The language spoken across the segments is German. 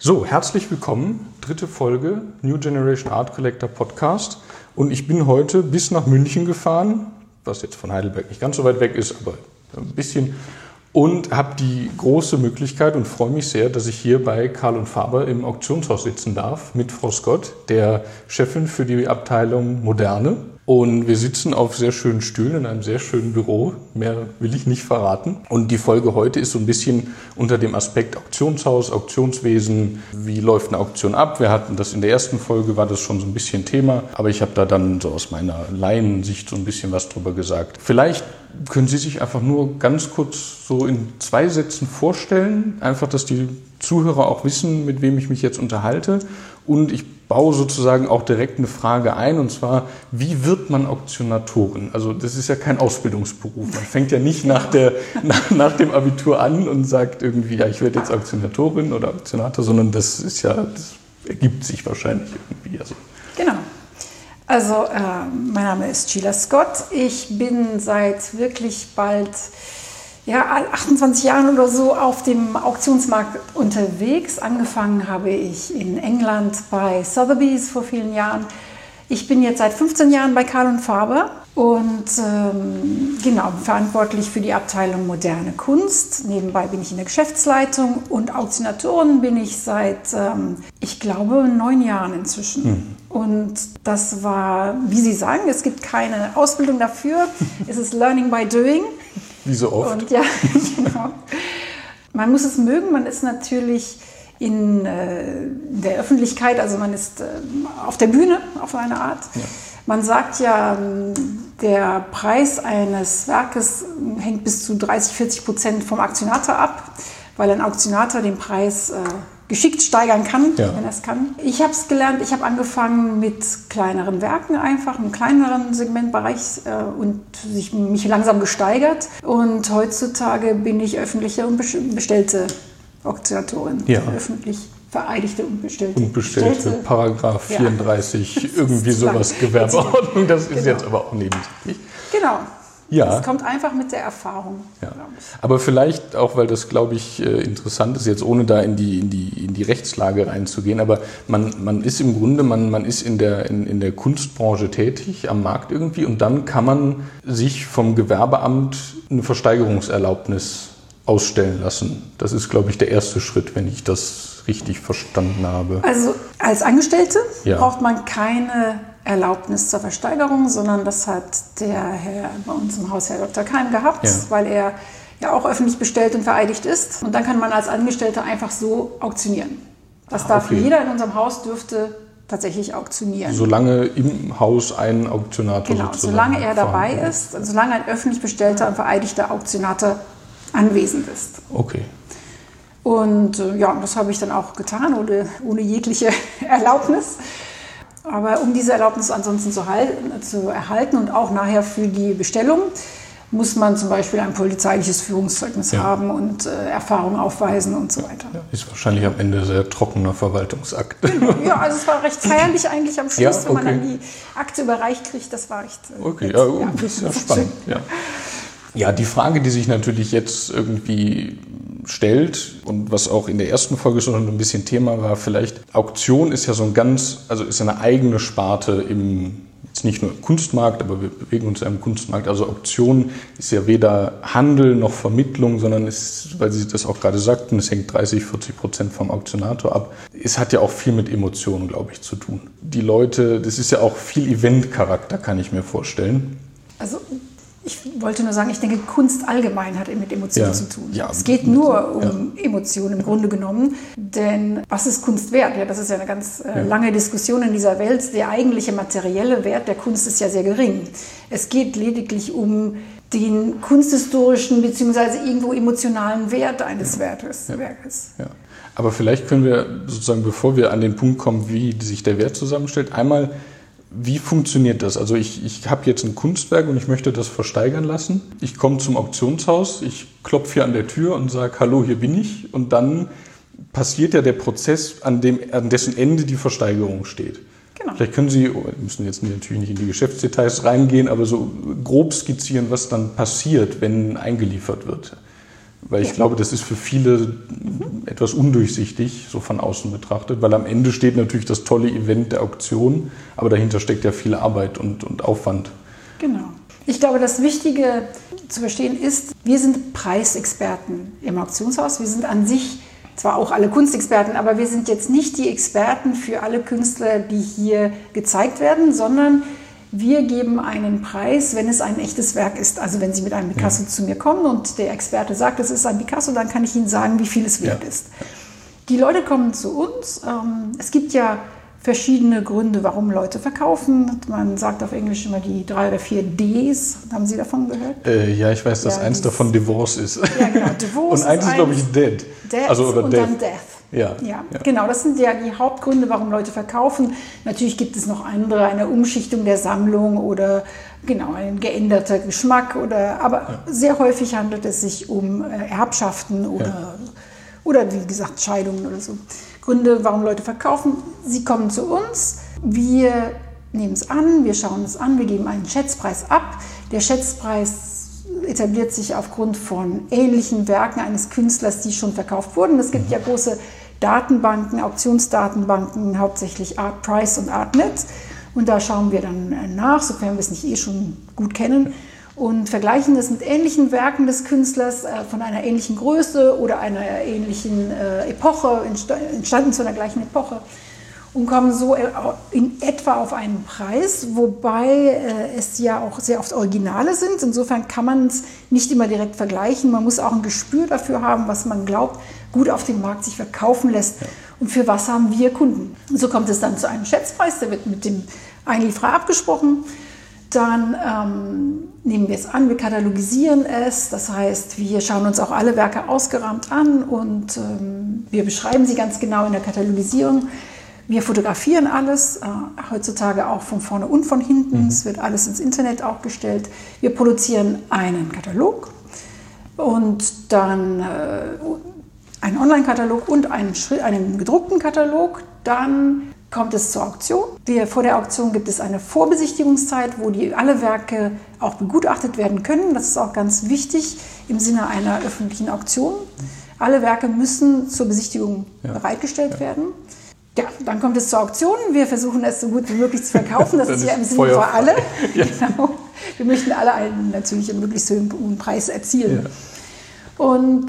So, herzlich willkommen, 3. Folge New Generation Art Collector Podcast. Und ich bin heute bis nach München gefahren, was jetzt von Heidelberg nicht ganz so weit weg ist, aber ein bisschen. Und habe die große Möglichkeit und freue mich sehr, dass ich hier bei Karl & Faber im Auktionshaus sitzen darf mit Frau Scott, der Chefin für die Abteilung Moderne. Und wir sitzen auf sehr schönen Stühlen in einem sehr schönen Büro. Mehr will ich nicht verraten. Und die Folge heute ist so ein bisschen unter dem Aspekt Auktionshaus, Auktionswesen. Wie läuft eine Auktion ab? Wir hatten das in der ersten Folge, war das schon so ein bisschen Thema. Aber ich habe da dann so aus meiner Laiensicht so ein bisschen was drüber gesagt. Vielleicht können Sie sich einfach nur ganz kurz so in 2 Sätzen vorstellen. Einfach, dass die Zuhörer auch wissen, mit wem ich mich jetzt unterhalte. Und ich baue sozusagen auch direkt eine Frage ein, und zwar, wie wird man Auktionatorin? Also das ist ja kein Ausbildungsberuf. Man fängt ja nicht nach dem Abitur an und sagt irgendwie, ja, ich werde jetzt Auktionatorin oder Auktionator, sondern das ergibt sich wahrscheinlich irgendwie. Genau. Also mein Name ist Sheila Scott. Ich bin seit wirklich bald 28 Jahren oder so auf dem Auktionsmarkt unterwegs. Angefangen habe ich in England bei Sotheby's vor vielen Jahren. Ich bin jetzt seit 15 Jahren bei Karl & Faber und verantwortlich für die Abteilung Moderne Kunst. Nebenbei bin ich in der Geschäftsleitung und Auktionatorin bin ich seit, 9 Jahren inzwischen. Und das war, wie Sie sagen, es gibt keine Ausbildung dafür. Es ist Learning by Doing. Wie so oft. Und ja, genau. Man muss es mögen, man ist natürlich in der Öffentlichkeit, also man ist auf der Bühne auf eine Art. Ja. Man sagt ja, der Preis eines Werkes hängt bis zu 30-40% vom Auktionator ab, weil ein Auktionator den Preis geschickt steigern kann, wenn er es kann. Ich habe es gelernt, ich habe angefangen mit kleineren Werken einfach, im kleineren Segmentbereich und mich langsam gesteigert. Und heutzutage bin ich öffentliche und bestellte Auktionatorin. Ja. Öffentlich vereidigte und bestellte. Und bestellte, Paragraph 34, irgendwie sowas, Gewerbeordnung, das ist jetzt aber auch nebensächlich. Genau. Ja. Das kommt einfach mit der Erfahrung. Ja. Aber vielleicht auch, weil das, glaube ich, interessant ist, jetzt ohne da in die Rechtslage reinzugehen, aber man ist im Grunde, man ist in der Kunstbranche tätig, am Markt irgendwie, und dann kann man sich vom Gewerbeamt eine Versteigerungserlaubnis ausstellen lassen. Das ist, glaube ich, der erste Schritt, wenn ich das richtig verstanden habe. Also als Angestellte braucht man keine Erlaubnis zur Versteigerung, sondern das hat der Herr bei uns im Haus, Herr Dr. Keim, gehabt, weil er ja auch öffentlich bestellt und vereidigt ist. Und dann kann man als Angestellter einfach so auktionieren. Das darf jeder in unserem Haus, dürfte tatsächlich auktionieren. Solange im Haus ein Auktionator sozusagen solange er dabei ist, solange ein öffentlich bestellter und vereidigter Auktionator anwesend ist. Okay. Und das habe ich dann auch getan, ohne jegliche Erlaubnis. Aber um diese Erlaubnis ansonsten zu erhalten und auch nachher für die Bestellung, muss man zum Beispiel ein polizeiliches Führungszeugnis haben und Erfahrung aufweisen und so weiter. Ja, ist wahrscheinlich am Ende sehr trockener Verwaltungsakt. Ja, also es war recht feierlich eigentlich am Schluss, wenn man dann die Akte überreicht kriegt, das war recht das ist ja spannend. Ja, die Frage, die sich natürlich jetzt irgendwie stellt und was auch in der ersten Folge schon ein bisschen Thema war, vielleicht Auktion ist ja ist eine eigene Sparte jetzt nicht nur im Kunstmarkt, aber wir bewegen uns ja im Kunstmarkt. Also Auktion ist ja weder Handel noch Vermittlung, sondern ist, weil Sie das auch gerade sagten, es hängt 30-40% vom Auktionator ab. Es hat ja auch viel mit Emotionen, glaube ich, zu tun. Die Leute, das ist ja auch viel Eventcharakter, kann ich mir vorstellen. Also ich wollte nur sagen, ich denke, Kunst allgemein hat mit Emotionen zu tun. Ja, es geht nur um Emotionen im Grunde genommen. Denn was ist Kunst wert? Ja, das ist ja eine ganz lange Diskussion in dieser Welt. Der eigentliche materielle Wert der Kunst ist ja sehr gering. Es geht lediglich um den kunsthistorischen bzw. irgendwo emotionalen Wert eines Werkes. Ja. Aber vielleicht können wir sozusagen, bevor wir an den Punkt kommen, wie sich der Wert zusammenstellt, einmal, wie funktioniert das? Also ich habe jetzt ein Kunstwerk und ich möchte das versteigern lassen. Ich komme zum Auktionshaus, ich klopfe hier an der Tür und sage, hallo, hier bin ich. Und dann passiert ja der Prozess, an dessen Ende die Versteigerung steht. Genau. Vielleicht können Sie, wir müssen jetzt natürlich nicht in die Geschäftsdetails reingehen, aber so grob skizzieren, was dann passiert, wenn eingeliefert wird. Weil ich glaube, das ist für viele etwas undurchsichtig, so von außen betrachtet, weil am Ende steht natürlich das tolle Event der Auktion, aber dahinter steckt ja viel Arbeit und Aufwand. Genau. Ich glaube, das Wichtige zu verstehen ist, wir sind Preisexperten im Auktionshaus. Wir sind an sich zwar auch alle Kunstexperten, aber wir sind jetzt nicht die Experten für alle Künstler, die hier gezeigt werden, sondern wir geben einen Preis, wenn es ein echtes Werk ist. Also wenn Sie mit einem Picasso zu mir kommen und der Experte sagt, es ist ein Picasso, dann kann ich Ihnen sagen, wie viel es wert ist. Die Leute kommen zu uns. Es gibt ja verschiedene Gründe, warum Leute verkaufen. Man sagt auf Englisch immer die 3 oder 4 Ds. Haben Sie davon gehört? Ja, ich weiß, dass eins davon Divorce ist. Ja, genau. Divorce und eins ist, glaube ich, Dead. Death also, oder und Death. Dann Death. Ja. Genau, das sind ja die Hauptgründe, warum Leute verkaufen. Natürlich gibt es noch andere, eine Umschichtung der Sammlung oder genau ein geänderter Geschmack. Aber sehr häufig handelt es sich um Erbschaften oder wie gesagt Scheidungen oder so. Gründe, warum Leute verkaufen. Sie kommen zu uns, wir nehmen es an, wir schauen es an, wir geben einen Schätzpreis ab. Der Schätzpreis etabliert sich aufgrund von ähnlichen Werken eines Künstlers, die schon verkauft wurden. Es gibt ja große Datenbanken, Auktionsdatenbanken, hauptsächlich Artprice und Artnet. Und da schauen wir dann nach, sofern wir es nicht schon gut kennen, und vergleichen es mit ähnlichen Werken des Künstlers von einer ähnlichen Größe oder einer ähnlichen Epoche, entstanden zu einer gleichen Epoche. Und kommen so in etwa auf einen Preis, wobei es ja auch sehr oft Originale sind. Insofern kann man es nicht immer direkt vergleichen. Man muss auch ein Gespür dafür haben, was man glaubt, gut auf dem Markt sich verkaufen lässt. Und für was haben wir Kunden? So kommt es dann zu einem Schätzpreis, der wird mit dem Einlieferer abgesprochen. Dann nehmen wir es an, wir katalogisieren es. Das heißt, wir schauen uns auch alle Werke ausgerahmt an und wir beschreiben sie ganz genau in der Katalogisierung. Wir fotografieren alles, heutzutage auch von vorne und von hinten. Es wird alles ins Internet auch gestellt. Wir produzieren einen Katalog und dann einen Online-Katalog und einen gedruckten Katalog. Dann kommt es zur Auktion. Vor der Auktion gibt es eine Vorbesichtigungszeit, wo alle Werke auch begutachtet werden können. Das ist auch ganz wichtig im Sinne einer öffentlichen Auktion. Alle Werke müssen zur Besichtigung bereitgestellt werden. Ja, dann kommt es zur Auktion. Wir versuchen es so gut wie möglich zu verkaufen. Das ist ja im Sinne für alle. Ja. Genau. Wir möchten alle natürlich einen möglichst hohen Preis erzielen. Ja. Und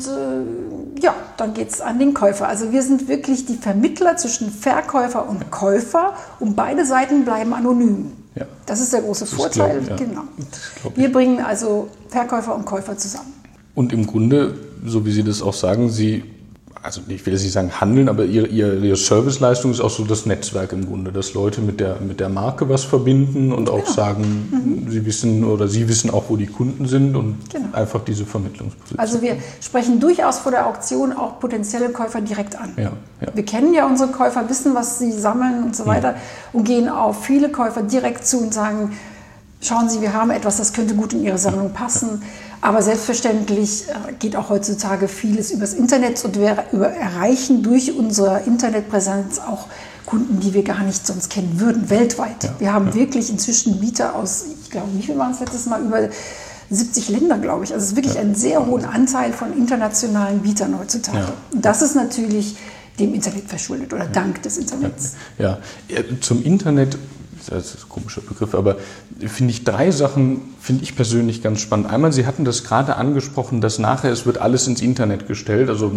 dann geht es an den Käufer. Also wir sind wirklich die Vermittler zwischen Verkäufer und Käufer und beide Seiten bleiben anonym. Ja. Das ist der große Vorteil. Genau. Wir bringen also Verkäufer und Käufer zusammen. Und im Grunde, so wie Sie das auch sagen, also ich will jetzt nicht sagen handeln, aber ihre Serviceleistung ist auch so das Netzwerk im Grunde, dass Leute mit der Marke was verbinden und auch sagen, sie wissen auch, wo die Kunden sind und einfach diese Vermittlungsposition. Also wir sprechen durchaus vor der Auktion auch potenzielle Käufer direkt an. Ja. Wir kennen ja unsere Käufer, wissen, was sie sammeln und so weiter und gehen auf viele Käufer direkt zu und sagen, schauen Sie, wir haben etwas, das könnte gut in Ihre Sammlung passen. Aber selbstverständlich geht auch heutzutage vieles übers Internet und wir erreichen durch unsere Internetpräsenz auch Kunden, die wir gar nicht sonst kennen würden, weltweit. Ja, wir haben wirklich inzwischen Bieter aus, ich glaube, wie viel waren es letztes Mal, über 70 Länder, glaube ich. Also es ist wirklich ein sehr hohen Anteil von internationalen Bietern heutzutage. Ja. Und das ist natürlich dem Internet verschuldet oder dank des Internets. Ja, zum Internet, das ist ein komischer Begriff, aber finde ich 3 Sachen, finde ich persönlich ganz spannend. Einmal, Sie hatten das gerade angesprochen, dass nachher es wird alles ins Internet gestellt. Also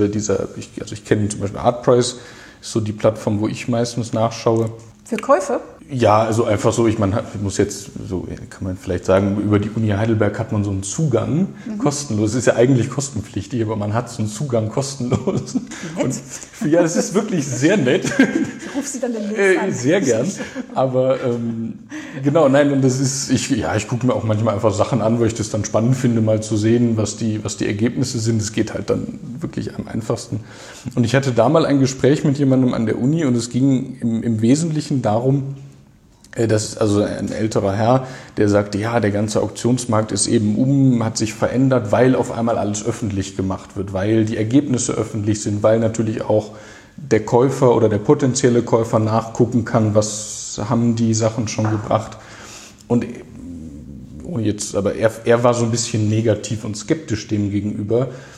ich kenne zum Beispiel Artprice, ist so die Plattform, wo ich meistens nachschaue. Für Käufe? Ja, also einfach so, ich muss jetzt, so kann man vielleicht sagen, über die Uni Heidelberg hat man so einen Zugang, kostenlos. Es ist ja eigentlich kostenpflichtig, aber man hat so einen Zugang kostenlos. Nett. Und, ja, das ist wirklich sehr nett. Ich rufe Sie dann demnächst an. Sehr gern. Aber genau, nein, und das ist, ich gucke mir auch manchmal einfach Sachen an, weil ich das dann spannend finde, mal zu sehen, was die Ergebnisse sind. Es geht halt dann wirklich am einfachsten. Und ich hatte da mal ein Gespräch mit jemandem an der Uni und es ging im Wesentlichen darum, das ist also ein älterer Herr, der sagte, ja, der ganze Auktionsmarkt ist eben hat sich verändert, weil auf einmal alles öffentlich gemacht wird, weil die Ergebnisse öffentlich sind, weil natürlich auch der Käufer oder der potenzielle Käufer nachgucken kann, was haben die Sachen schon gebracht. Und aber er war so ein bisschen negativ und skeptisch dem gegenüber.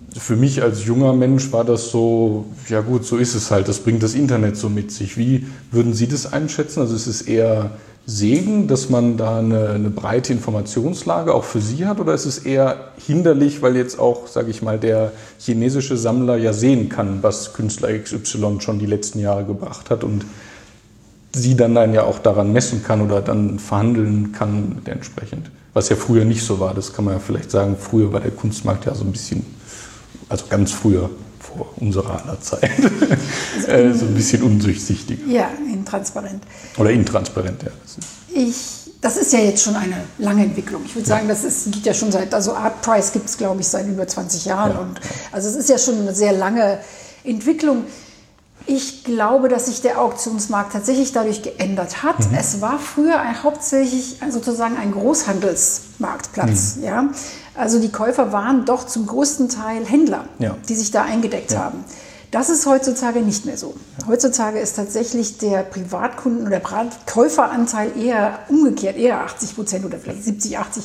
für mich als junger Mensch war das so, ja gut, so ist es halt, das bringt das Internet so mit sich. Wie würden Sie das einschätzen? Also ist es eher Segen, dass man da eine breite Informationslage auch für Sie hat, oder ist es eher hinderlich, weil jetzt auch, sage ich mal, der chinesische Sammler ja sehen kann, was Künstler XY schon die letzten Jahre gebracht hat und Sie dann ja auch daran messen kann oder dann verhandeln kann entsprechend? Was ja früher nicht so war, das kann man ja vielleicht sagen, früher war der Kunstmarkt ja so ein bisschen, also ganz früher, vor unserer aller Zeit, so ein bisschen undurchsichtiger. Ja, intransparent. Oder intransparent, ja. Das ist ja jetzt schon eine lange Entwicklung. Ich würde sagen, geht ja schon also Artprice gibt es, glaube ich, seit über 20 Jahren. Ja. Und also es ist ja schon eine sehr lange Entwicklung. Ich glaube, dass sich der Auktionsmarkt tatsächlich dadurch geändert hat. Es war früher hauptsächlich sozusagen ein Großhandelsmarktplatz. Ja? Also die Käufer waren doch zum größten Teil Händler, die sich da eingedeckt haben. Das ist heutzutage nicht mehr so. Heutzutage ist tatsächlich der Privatkunden- oder Käuferanteil eher umgekehrt, eher 80% oder vielleicht 70, 80%.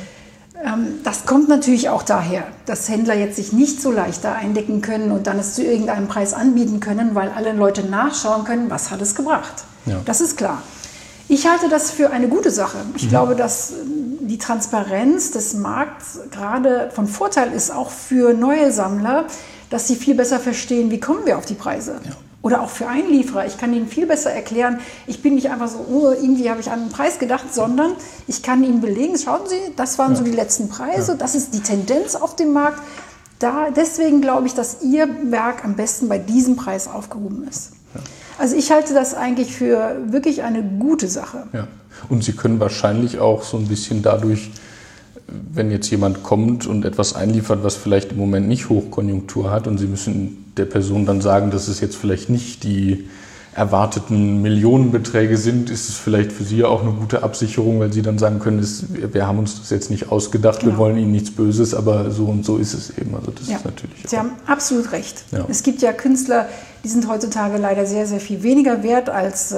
Das kommt natürlich auch daher, dass Händler jetzt sich nicht so leicht da eindecken können und dann es zu irgendeinem Preis anbieten können, weil alle Leute nachschauen können, was hat es gebracht. Ja. Das ist klar. Ich halte das für eine gute Sache. Ich glaube, dass die Transparenz des Markts gerade von Vorteil ist, auch für neue Sammler, dass sie viel besser verstehen, wie kommen wir auf die Preise. Ja. Oder auch für Einlieferer. Ich kann ihnen viel besser erklären, ich bin nicht einfach so, irgendwie habe ich an einen Preis gedacht, sondern ich kann ihnen belegen, schauen Sie, das waren so die letzten Preise, das ist die Tendenz auf dem Markt. Deswegen glaube ich, dass Ihr Werk am besten bei diesem Preis aufgehoben ist. Ja. Also ich halte das eigentlich für wirklich eine gute Sache. Ja. Und Sie können wahrscheinlich auch so ein bisschen dadurch, wenn jetzt jemand kommt und etwas einliefert, was vielleicht im Moment nicht Hochkonjunktur hat und Sie müssen der Person dann sagen, dass es jetzt vielleicht nicht die erwarteten Millionenbeträge sind, ist es vielleicht für Sie auch eine gute Absicherung, weil Sie dann sagen können, wir haben uns das jetzt nicht ausgedacht, wir wollen Ihnen nichts Böses, aber so und so ist es eben. Also das ist natürlich Sie haben absolut recht. Ja. Es gibt ja Künstler, die sind heutzutage leider sehr, sehr viel weniger wert als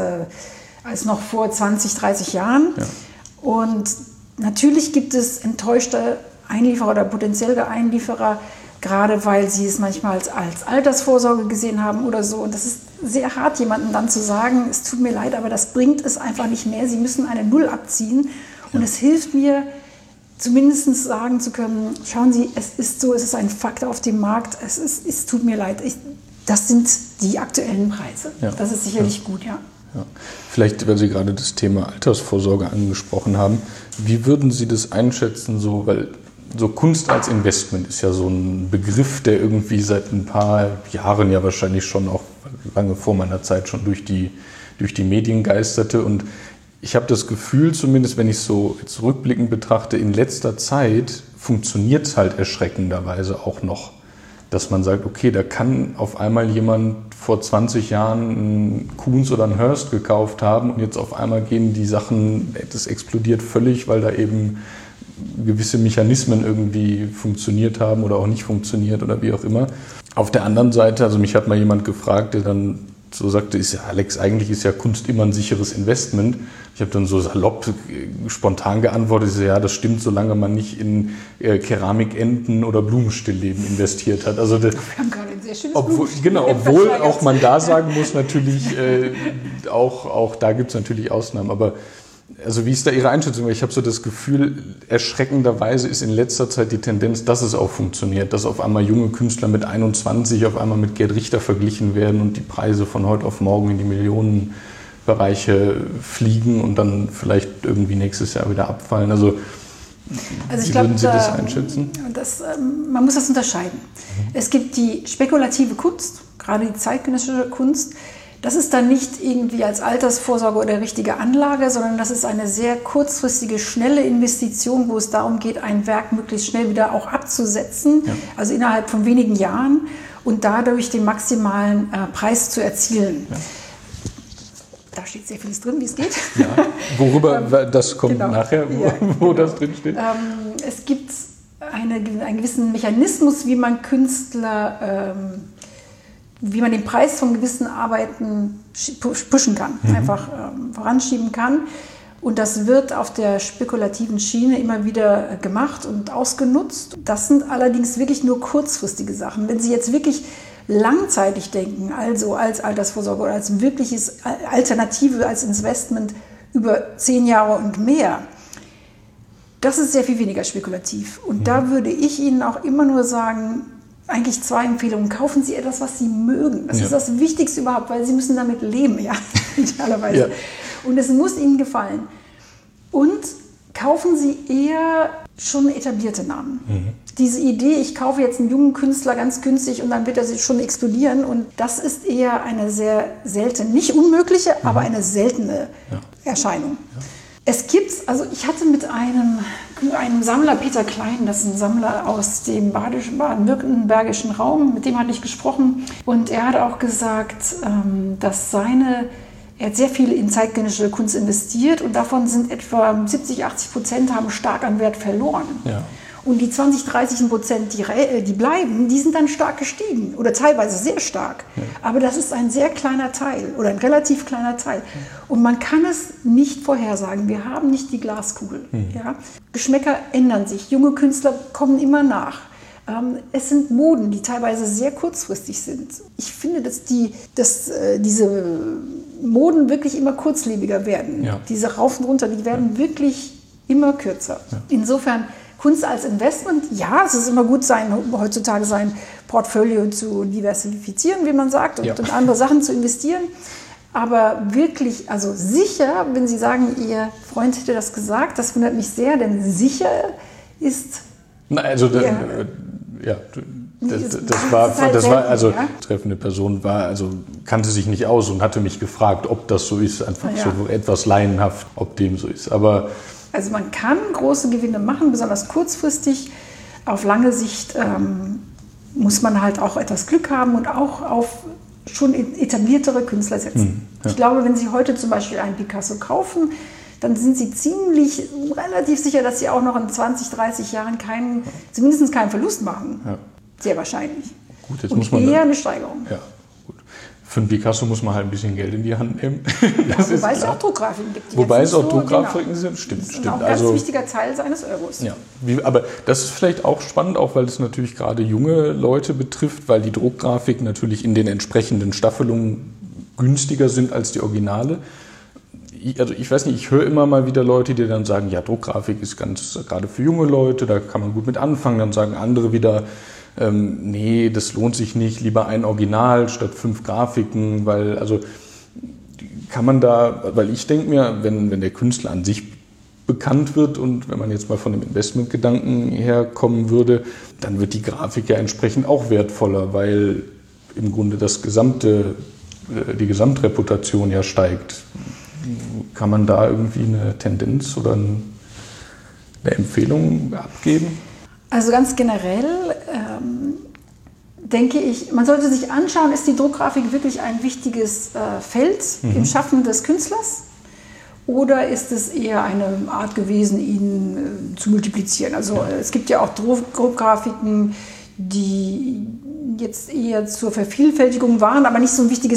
noch vor 20, 30 Jahren. Ja. Und natürlich gibt es enttäuschte Einlieferer oder potenzielle Einlieferer, gerade weil sie es manchmal als Altersvorsorge gesehen haben oder so. Und das ist sehr hart, jemandem dann zu sagen, es tut mir leid, aber das bringt es einfach nicht mehr. Sie müssen eine Null abziehen. Und es hilft mir, zumindest sagen zu können, schauen Sie, es ist so, es ist ein Fakt auf dem Markt, es tut mir leid. Das sind die aktuellen Preise. Ja. Das ist sicherlich gut, ja. Ja. Vielleicht, weil Sie gerade das Thema Altersvorsorge angesprochen haben, wie würden Sie das einschätzen, weil so Kunst als Investment ist ja so ein Begriff, der irgendwie seit ein paar Jahren ja wahrscheinlich schon auch lange vor meiner Zeit schon durch die Medien geisterte, und ich habe das Gefühl, zumindest wenn ich es so jetzt rückblickend betrachte, in letzter Zeit funktioniert es halt erschreckenderweise auch noch, dass man sagt, okay, da kann auf einmal jemand vor 20 Jahren einen Kunz oder einen Hearst gekauft haben und jetzt auf einmal gehen die Sachen, das explodiert völlig, weil da eben gewisse Mechanismen irgendwie funktioniert haben oder auch nicht funktioniert oder wie auch immer. Auf der anderen Seite, also mich hat mal jemand gefragt, der dann so sagte, Alex, eigentlich ist ja Kunst immer ein sicheres Investment. Ich habe dann so salopp, spontan geantwortet, ja, das stimmt, solange man nicht in Keramikenten oder Blumenstillleben investiert hat. Also wir haben gerade ein sehr schönes obwohl auch man da sagen muss, natürlich, auch da gibt es natürlich Ausnahmen, aber also wie ist da Ihre Einschätzung? Ich habe so das Gefühl, erschreckenderweise ist in letzter Zeit die Tendenz, dass es auch funktioniert, dass auf einmal junge Künstler mit 21 auf einmal mit Gerd Richter verglichen werden und die Preise von heute auf morgen in die Millionenbereiche fliegen und dann vielleicht irgendwie nächstes Jahr wieder abfallen. Also wie würden Sie das einschätzen? Man muss das unterscheiden. Es gibt die spekulative Kunst, gerade die zeitgenössische Kunst. Das ist dann nicht irgendwie als Altersvorsorge oder richtige Anlage, sondern das ist eine sehr kurzfristige, schnelle Investition, wo es darum geht, ein Werk möglichst schnell wieder auch abzusetzen, also innerhalb von wenigen Jahren, und dadurch den maximalen Preis zu erzielen. Ja. Da steht sehr vieles drin, wie es geht. Ja. Worüber, das kommt nachher, wo das drin steht. Es gibt einen gewissen Mechanismus, wie man Künstler... wie man den Preis von gewissen Arbeiten pushen kann, einfach voranschieben kann. Und das wird auf der spekulativen Schiene immer wieder gemacht und ausgenutzt. Das sind allerdings wirklich nur kurzfristige Sachen. Wenn Sie jetzt wirklich langzeitig denken, also als Altersvorsorge oder als wirkliches Alternative, als Investment über 10 Jahre und mehr, das ist sehr viel weniger spekulativ. Und da würde ich Ihnen auch immer nur sagen, eigentlich 2 Empfehlungen. Kaufen Sie etwas, was Sie mögen. Das ist das Wichtigste überhaupt, weil Sie müssen damit leben, ja, idealerweise. Ja. Und es muss Ihnen gefallen. Und kaufen Sie eher schon etablierte Namen. Diese Idee, ich kaufe jetzt einen jungen Künstler ganz günstig und dann wird er sich schon explodieren. Und das ist eher eine sehr seltene, nicht unmögliche, aber eine seltene Erscheinung. Ja. Es gibt, also ich hatte mit einem Sammler, Peter Klein, das ist ein Sammler aus dem baden-württembergischen Raum, mit dem hatte ich gesprochen. Und er hat auch gesagt, dass er hat sehr viel in zeitgenössische Kunst investiert und davon sind etwa 70-80% haben stark an Wert verloren. Ja. Und die 20-30%, die bleiben, die sind dann stark gestiegen oder teilweise sehr stark. Ja. Aber das ist ein sehr kleiner Teil oder ein relativ kleiner Teil. Und man kann es nicht vorhersagen. Wir haben nicht die Glaskugel. Ja? Geschmäcker ändern sich. Junge Künstler kommen immer nach. Es sind Moden, die teilweise sehr kurzfristig sind. Ich finde, dass diese Moden wirklich immer kurzlebiger werden. Ja. Diese rauf und runter, die werden wirklich immer kürzer. Ja. Insofern Kunst als Investment, ja, es ist immer gut, heutzutage sein Portfolio zu diversifizieren, wie man sagt, und in andere Sachen zu investieren. Aber wirklich, also sicher, wenn Sie sagen, Ihr Freund hätte das gesagt, das wundert mich sehr, denn sicher ist... Also, das war, also treffende Person kannte sich nicht aus und hatte mich gefragt, ob das so ist, einfach so etwas laienhaft, ob dem so ist. Aber also man kann große Gewinne machen, besonders kurzfristig. Auf lange Sicht muss man halt auch etwas Glück haben und auch auf schon etabliertere Künstler setzen. Ja. Ich glaube, wenn Sie heute zum Beispiel einen Picasso kaufen, dann sind Sie relativ sicher, dass Sie auch noch in 20, 30 Jahren zumindest keinen Verlust machen. Ja. Sehr wahrscheinlich. Gut, jetzt und muss man eher eine Steigerung. Ja, gut. Für einen Picasso muss man halt ein bisschen Geld in die Hand nehmen. Wobei es auch Druckgrafiken gibt. Wobei es auch Druckgrafiken sind, stimmt. Das ist ein ganz wichtiger Teil seines Euros. Ja, aber das ist vielleicht auch spannend, auch weil es natürlich gerade junge Leute betrifft, weil die Druckgrafiken natürlich in den entsprechenden Staffelungen günstiger sind als die Originale. Also ich weiß nicht, ich höre immer mal wieder Leute, die dann sagen, ja, Druckgrafik ist gerade für junge Leute, da kann man gut mit anfangen. Dann sagen andere wieder, nee, das lohnt sich nicht, lieber ein Original statt 5 Grafiken, weil ich denke mir, wenn der Künstler an sich bekannt wird und wenn man jetzt mal von dem Investmentgedanken herkommen würde, dann wird die Grafik ja entsprechend auch wertvoller, weil im Grunde die Gesamtreputation ja steigt. Kann man da irgendwie eine Tendenz oder eine Empfehlung abgeben? Also ganz generell denke ich, man sollte sich anschauen, ist die Druckgrafik wirklich ein wichtiges Feld im Schaffen des Künstlers oder ist es eher eine Art gewesen, ihn zu multiplizieren? Also es gibt ja auch Druckgrafiken, die jetzt eher zur Vervielfältigung waren, aber nicht so ein wichtiger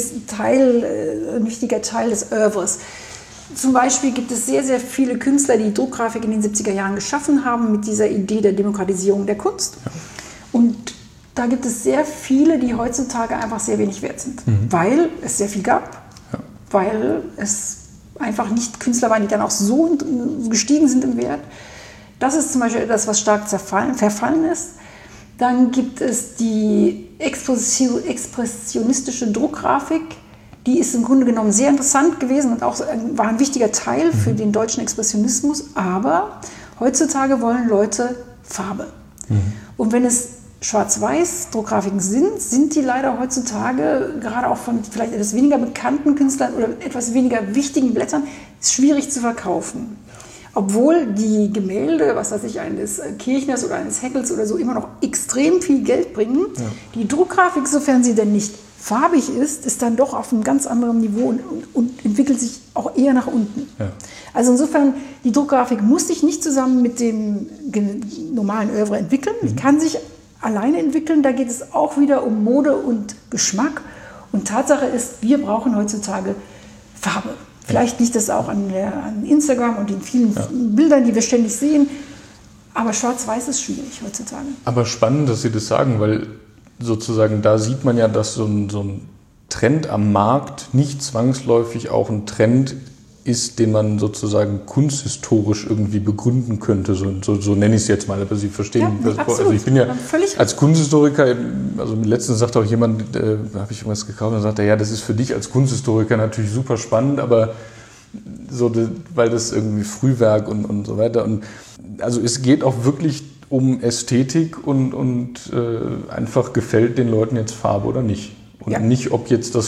Teil des Oeuvres. Zum Beispiel gibt es sehr, sehr viele Künstler, die Druckgrafik in den 70er Jahren geschaffen haben mit dieser Idee der Demokratisierung der Kunst. Ja. Und da gibt es sehr viele, die heutzutage einfach sehr wenig wert sind, weil es sehr viel gab, weil es einfach nicht Künstler waren, die dann auch so gestiegen sind im Wert. Das ist zum Beispiel etwas, was stark verfallen ist. Dann gibt es die expressionistische Druckgrafik. Die ist im Grunde genommen sehr interessant gewesen und auch war ein wichtiger Teil für den deutschen Expressionismus. Aber heutzutage wollen Leute Farbe. Und wenn es Schwarz-Weiß Druckgrafiken sind die leider heutzutage, gerade auch von vielleicht etwas weniger bekannten Künstlern oder etwas weniger wichtigen Blättern, ist schwierig zu verkaufen. Obwohl die Gemälde, was weiß ich, eines Kirchners oder eines Haeckels oder so, immer noch extrem viel Geld bringen. Ja. Die Druckgrafik, sofern sie denn nicht farbig ist dann doch auf einem ganz anderen Niveau und entwickelt sich auch eher nach unten. Ja. Also insofern, die Druckgrafik muss sich nicht zusammen mit dem normalen Oeuvre entwickeln. Die kann sich alleine entwickeln. Da geht es auch wieder um Mode und Geschmack. Und Tatsache ist, wir brauchen heutzutage Farbe. Vielleicht liegt das auch an Instagram und den vielen Bildern, die wir ständig sehen. Aber schwarz-weiß ist schwierig heutzutage. Aber spannend, dass Sie das sagen, weil sozusagen da sieht man ja, dass so ein Trend am Markt nicht zwangsläufig auch ein Trend ist, den man sozusagen kunsthistorisch irgendwie begründen könnte. So nenne ich es jetzt mal, aber Sie verstehen. Ja, absolut. Also ich bin ja völlig als Kunsthistoriker, also letztens sagte auch jemand, habe ich irgendwas gekauft und sagte, ja, das ist für dich als Kunsthistoriker natürlich super spannend, aber so, weil das irgendwie Frühwerk und so weiter. Und also es geht auch wirklich um Ästhetik und einfach gefällt den Leuten jetzt Farbe oder nicht. Und nicht, ob jetzt das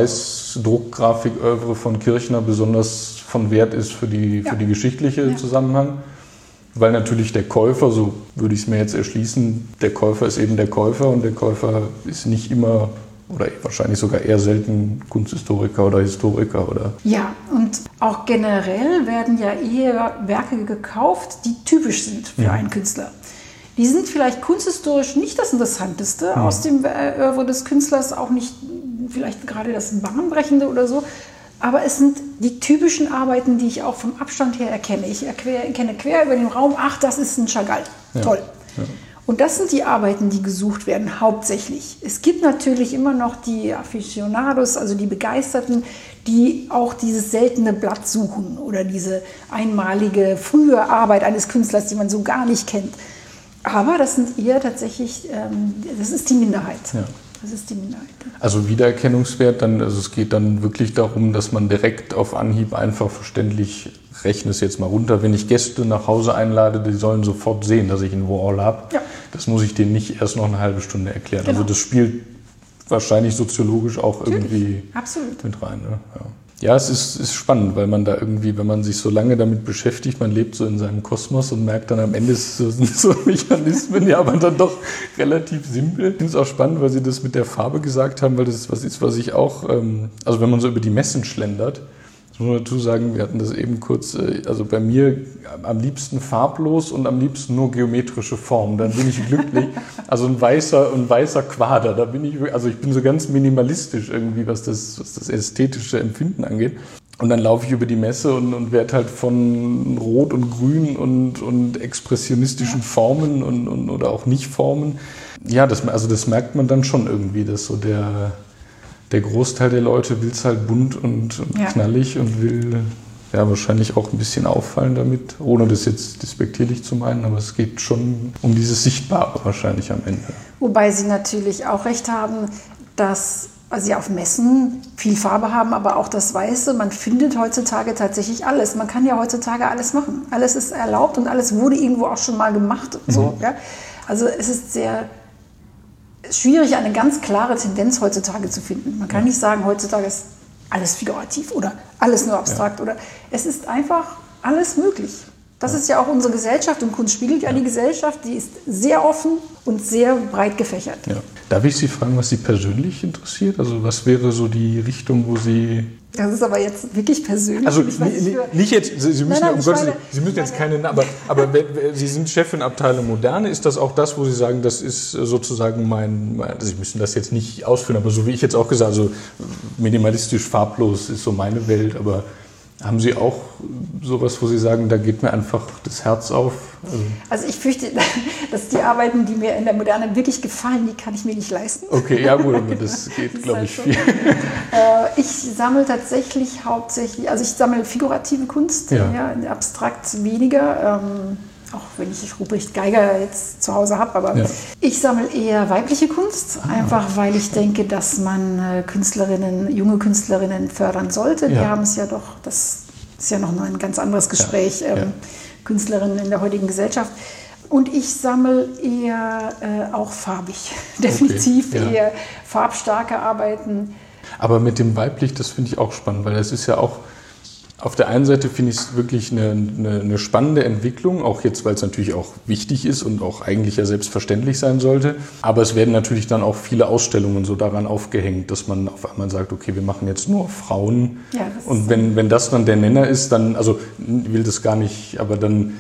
Schwarz-Weiß-Druckgrafik-Övre von Kirchner besonders von Wert ist für die geschichtliche Zusammenhang. Weil natürlich der Käufer, so würde ich es mir jetzt erschließen, der Käufer ist eben der Käufer und der Käufer ist nicht immer oder wahrscheinlich sogar eher selten Kunsthistoriker oder Historiker. Ja, und auch generell werden ja eher Werke gekauft, die typisch sind für einen Künstler. Die sind vielleicht kunsthistorisch nicht das Interessanteste aus dem Oeuvre des Künstlers, auch nicht vielleicht gerade das Bahnbrechende oder so, aber es sind die typischen Arbeiten, die ich auch vom Abstand her erkenne. Ich erkenne quer über den Raum, ach, das ist ein Chagall, toll. Ja. Und das sind die Arbeiten, die gesucht werden, hauptsächlich. Es gibt natürlich immer noch die Aficionados, also die Begeisterten, die auch dieses seltene Blatt suchen oder diese einmalige frühe Arbeit eines Künstlers, die man so gar nicht kennt. Aber das sind eher tatsächlich, das ist die Minderheit. Ja. Das ist die Minderheit. Also Wiedererkennungswert, also es geht dann wirklich darum, dass man direkt auf Anhieb einfach verständlich, rechne es jetzt mal runter, wenn ich Gäste nach Hause einlade, die sollen sofort sehen, dass ich einen Wall habe. Ja. Das muss ich denen nicht erst noch eine halbe Stunde erklären. Genau. Also das spielt wahrscheinlich soziologisch auch irgendwie mit rein. Ne? Ja. Ja, es ist spannend, weil man da irgendwie, wenn man sich so lange damit beschäftigt, man lebt so in seinem Kosmos und merkt dann am Ende sind so Mechanismen, ja, aber dann doch relativ simpel. Ich finde es auch spannend, weil Sie das mit der Farbe gesagt haben, weil das was ist, was ich auch, also wenn man so über die Messen schlendert, muss man dazu sagen, wir hatten das eben kurz, also bei mir am liebsten farblos und am liebsten nur geometrische Formen, dann bin ich glücklich. Also ein weißer Quader, da bin ich, also ich bin so ganz minimalistisch irgendwie, was das ästhetische Empfinden angeht. Und dann laufe ich über die Messe und werde halt von Rot und Grün und expressionistischen Formen oder auch Nicht-Formen. Ja, das merkt man dann schon irgendwie, dass so der Großteil der Leute will es halt bunt und knallig und will wahrscheinlich auch ein bisschen auffallen damit, ohne das jetzt despektierlich zu meinen, aber es geht schon um dieses Sichtbare wahrscheinlich am Ende. Wobei Sie natürlich auch recht haben, dass Sie auf Messen viel Farbe haben, aber auch das Weiße. Man findet heutzutage tatsächlich alles. Man kann ja heutzutage alles machen. Alles ist erlaubt und alles wurde irgendwo auch schon mal gemacht. So, ja? Also es ist sehr schwierig, eine ganz klare Tendenz heutzutage zu finden. Man kann nicht sagen, heutzutage ist alles figurativ oder alles nur abstrakt. Oder es ist einfach alles möglich. Das ist ja auch unsere Gesellschaft und Kunst spiegelt ja die Gesellschaft. Die ist sehr offen und sehr breit gefächert. Ja. Darf ich Sie fragen, was Sie persönlich interessiert? Also was wäre so die Richtung, wo Sie... Das ist aber jetzt wirklich persönlich. Also nicht jetzt, Sie müssen Sie müssen jetzt keine, aber Sie sind Chefin Abteilung Moderne. Ist das auch das, wo Sie sagen, das ist sozusagen also Sie müssen das jetzt nicht ausführen, aber so wie ich jetzt auch gesagt habe, also minimalistisch, farblos ist so meine Welt, aber haben Sie auch sowas, wo Sie sagen, da geht mir einfach das Herz auf? Also ich fürchte, dass die Arbeiten, die mir in der Moderne wirklich gefallen, die kann ich mir nicht leisten. Okay, ja gut, aber das geht, glaube ich, viel. Ich sammle tatsächlich hauptsächlich, also ich sammle figurative Kunst, abstrakt weniger. Auch wenn ich Ruprecht Geiger jetzt zu Hause habe, aber ich sammle eher weibliche Kunst, einfach weil ich denke, dass man junge Künstlerinnen fördern sollte. Die haben es ja doch, das ist ja noch mal ein ganz anderes Gespräch, Künstlerinnen in der heutigen Gesellschaft. Und ich sammle eher auch farbig, definitiv eher farbstarke Arbeiten. Aber mit dem weiblich, das finde ich auch spannend, weil das ist ja auch, auf der einen Seite finde ich es wirklich eine spannende Entwicklung, auch jetzt, weil es natürlich auch wichtig ist und auch eigentlich ja selbstverständlich sein sollte. Aber es werden natürlich dann auch viele Ausstellungen so daran aufgehängt, dass man auf einmal sagt, okay, wir machen jetzt nur Frauen. Ja, und wenn das dann der Nenner ist, dann, also ich will das gar nicht, aber dann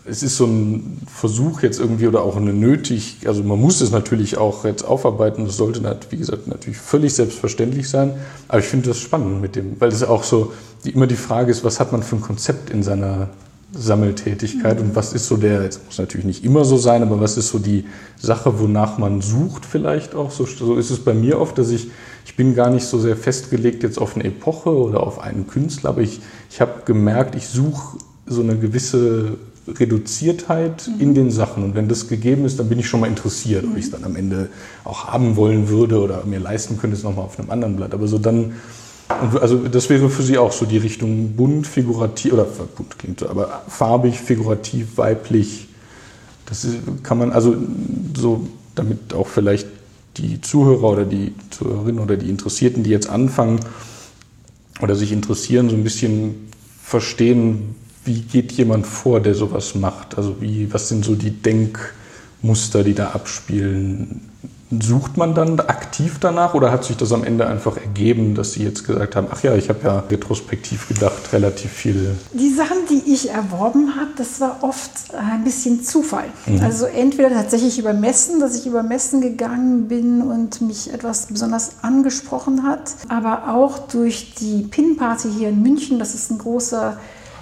es ist so ein Versuch jetzt irgendwie oder auch eine nötig, also man muss es natürlich auch jetzt aufarbeiten, das sollte, wie gesagt, natürlich völlig selbstverständlich sein, aber ich finde das spannend mit dem, weil es auch so immer die Frage ist, was hat man für ein Konzept in seiner Sammeltätigkeit und was ist so jetzt muss natürlich nicht immer so sein, aber was ist so die Sache, wonach man sucht vielleicht auch, so ist es bei mir oft, dass ich bin gar nicht so sehr festgelegt jetzt auf eine Epoche oder auf einen Künstler, aber ich habe gemerkt, ich suche so eine gewisse Reduziertheit in den Sachen. Und wenn das gegeben ist, dann bin ich schon mal interessiert, ob ich es dann am Ende auch haben wollen würde oder mir leisten könnte, es nochmal auf einem anderen Blatt. Aber so dann, also das wäre für Sie auch so die Richtung bunt, figurativ, oder bunt klingt so, aber farbig, figurativ, weiblich. Das kann man, also so, damit auch vielleicht die Zuhörer oder die Zuhörerinnen oder die Interessierten, die jetzt anfangen oder sich interessieren, so ein bisschen verstehen, wie geht jemand vor, der sowas macht? Also was sind so die Denkmuster, die da abspielen? Sucht man dann aktiv danach oder hat sich das am Ende einfach ergeben, dass Sie jetzt gesagt haben, ach ja, ich habe ja retrospektiv gedacht, relativ viel. Die Sachen, die ich erworben habe, das war oft ein bisschen Zufall. Also entweder tatsächlich über Messen, dass ich über Messen gegangen bin und mich etwas besonders angesprochen hat, aber auch durch die Pin-Party hier in München, das ist ein großer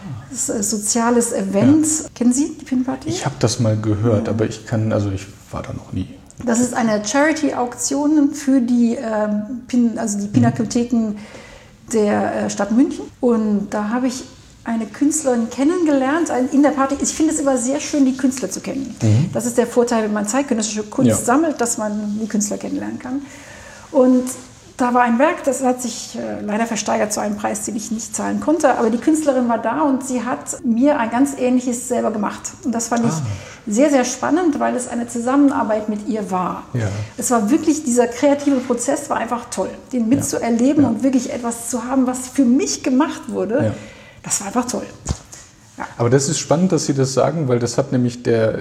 soziales Event. Ja. Kennen Sie die Pin-Party? Ich habe das mal gehört, aber ich war da noch nie. Das ist eine Charity-Auktion für die Pinakotheken der Stadt München. Und da habe ich eine Künstlerin kennengelernt in der Party. Ich finde es immer sehr schön, die Künstler zu kennen. Das ist der Vorteil, wenn man zeitgenössische Kunst sammelt, dass man die Künstler kennenlernen kann. Und da war ein Werk, das hat sich leider versteigert zu einem Preis, den ich nicht zahlen konnte. Aber die Künstlerin war da und sie hat mir ein ganz Ähnliches selber gemacht. Und das fand ich sehr, sehr spannend, weil es eine Zusammenarbeit mit ihr war. Ja. Es war wirklich, dieser kreative Prozess war einfach toll, den mitzuerleben und wirklich etwas zu haben, was für mich gemacht wurde. Ja. Das war einfach toll. Ja. Aber das ist spannend, dass Sie das sagen, weil das hat nämlich der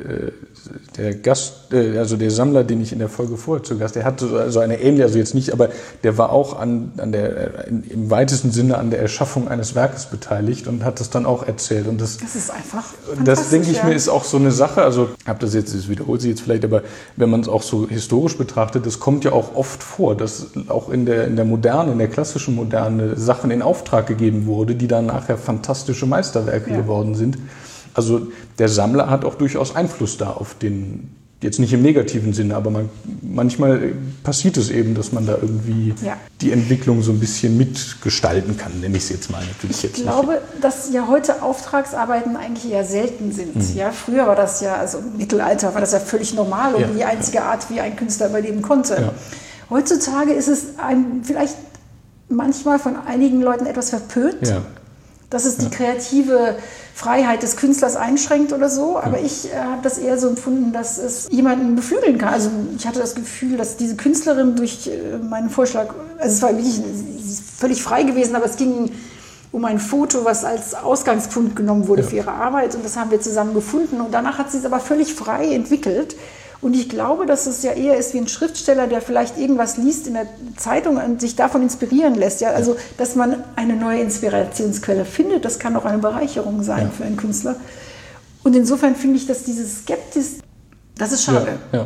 Gast, also der Sammler, den ich in der Folge vorher zu Gast, der hatte so eine ähnliche, also jetzt nicht, aber der war auch im weitesten Sinne an der Erschaffung eines Werkes beteiligt und hat das dann auch erzählt. Und das ist einfach das, denke ich mir, ist auch so eine Sache, also das wiederholt sich jetzt vielleicht, aber wenn man es auch so historisch betrachtet, das kommt ja auch oft vor, dass auch in der Moderne, in der klassischen Moderne Sachen in Auftrag gegeben wurde, die dann nachher fantastische Meisterwerke geworden sind. Also der Sammler hat auch durchaus Einfluss da auf den, jetzt nicht im negativen Sinne, aber manchmal passiert es eben, dass man da irgendwie die Entwicklung so ein bisschen mitgestalten kann, nenne ich es jetzt mal. Natürlich ich glaube, dass ja heute Auftragsarbeiten eigentlich eher selten sind. Ja, früher war das ja, also im Mittelalter war das ja völlig normal und die einzige Art, wie ein Künstler überleben konnte. Ja. Heutzutage ist es vielleicht manchmal von einigen Leuten etwas verpönt. Ja. Dass es die kreative Freiheit des Künstlers einschränkt oder so. Aber ich habe das eher so empfunden, dass es jemanden beflügeln kann. Also ich hatte das Gefühl, dass diese Künstlerin durch meinen Vorschlag, also es war wirklich völlig frei gewesen, aber es ging um ein Foto, was als Ausgangspunkt genommen wurde für ihre Arbeit. Und das haben wir zusammen gefunden. Und danach hat sie es aber völlig frei entwickelt. Und ich glaube, dass es ja eher ist wie ein Schriftsteller, der vielleicht irgendwas liest in der Zeitung und sich davon inspirieren lässt. Ja? Also, dass man eine neue Inspirationsquelle findet, das kann auch eine Bereicherung sein für einen Künstler. Und insofern finde ich, dass dieses Skeptis, das ist schade. Ja, ja.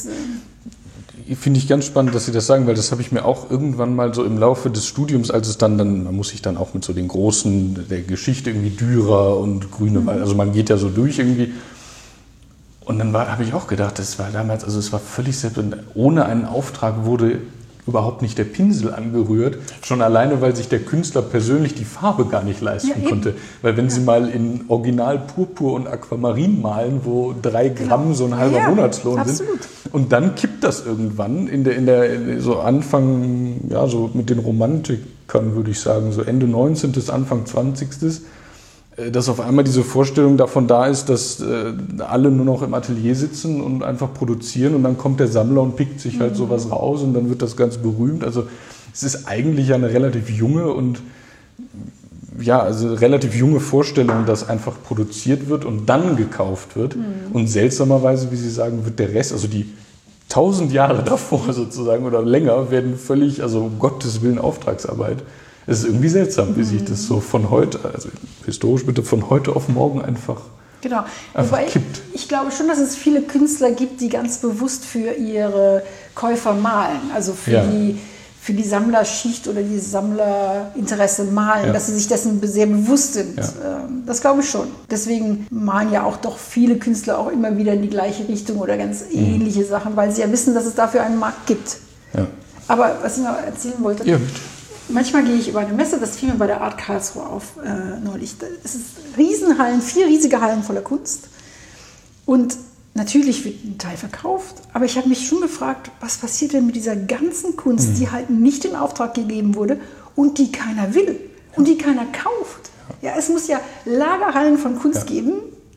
Finde ich ganz spannend, dass Sie das sagen, weil das habe ich mir auch irgendwann mal so im Laufe des Studiums, als es dann man muss sich dann auch mit so den großen, der Geschichte irgendwie Dürer und Grünewald, also man geht ja so durch irgendwie. Und dann habe ich auch gedacht, das war damals, also es war völlig selbst, ohne einen Auftrag wurde überhaupt nicht der Pinsel angerührt, schon alleine, weil sich der Künstler persönlich die Farbe gar nicht leisten konnte. Weil wenn Sie mal in Original Purpur und Aquamarin malen, wo 3 Gramm so ein halber Monatslohn sind, und dann kippt das irgendwann in der so Anfang, ja, so mit den Romantikern, würde ich sagen, so Ende 19., Anfang 20., dass auf einmal diese Vorstellung davon da ist, dass alle nur noch im Atelier sitzen und einfach produzieren und dann kommt der Sammler und pickt sich halt sowas raus und dann wird das ganz berühmt. Also es ist eigentlich eine relativ junge und relativ junge Vorstellung, dass einfach produziert wird und dann gekauft wird. Und seltsamerweise, wie Sie sagen, wird der Rest, also die 1000 Jahre davor sozusagen oder länger, werden völlig, also um Gottes Willen Auftragsarbeit. Es ist irgendwie seltsam, wie sich das so von heute, also historisch bitte von heute auf morgen einfach Genau. einfach Wobei kippt. ich glaube schon, dass es viele Künstler gibt, die ganz bewusst für ihre Käufer malen. Also für die Sammlerschicht oder die Sammlerinteresse malen, dass sie sich dessen sehr bewusst sind. Ja. Das glaube ich schon. Deswegen malen ja auch doch viele Künstler auch immer wieder in die gleiche Richtung oder ganz ähnliche Sachen, weil sie ja wissen, dass es dafür einen Markt gibt. Ja. Aber was ich noch erzählen wollte, manchmal gehe ich über eine Messe, das fiel mir bei der Art Karlsruhe auf neulich. Es ist Riesenhallen, 4 riesige Hallen voller Kunst. Und natürlich wird ein Teil verkauft, aber ich habe mich schon gefragt, was passiert denn mit dieser ganzen Kunst, die halt nicht in Auftrag gegeben wurde und die keiner will und die keiner kauft. Ja, es muss ja Lagerhallen von Kunst geben,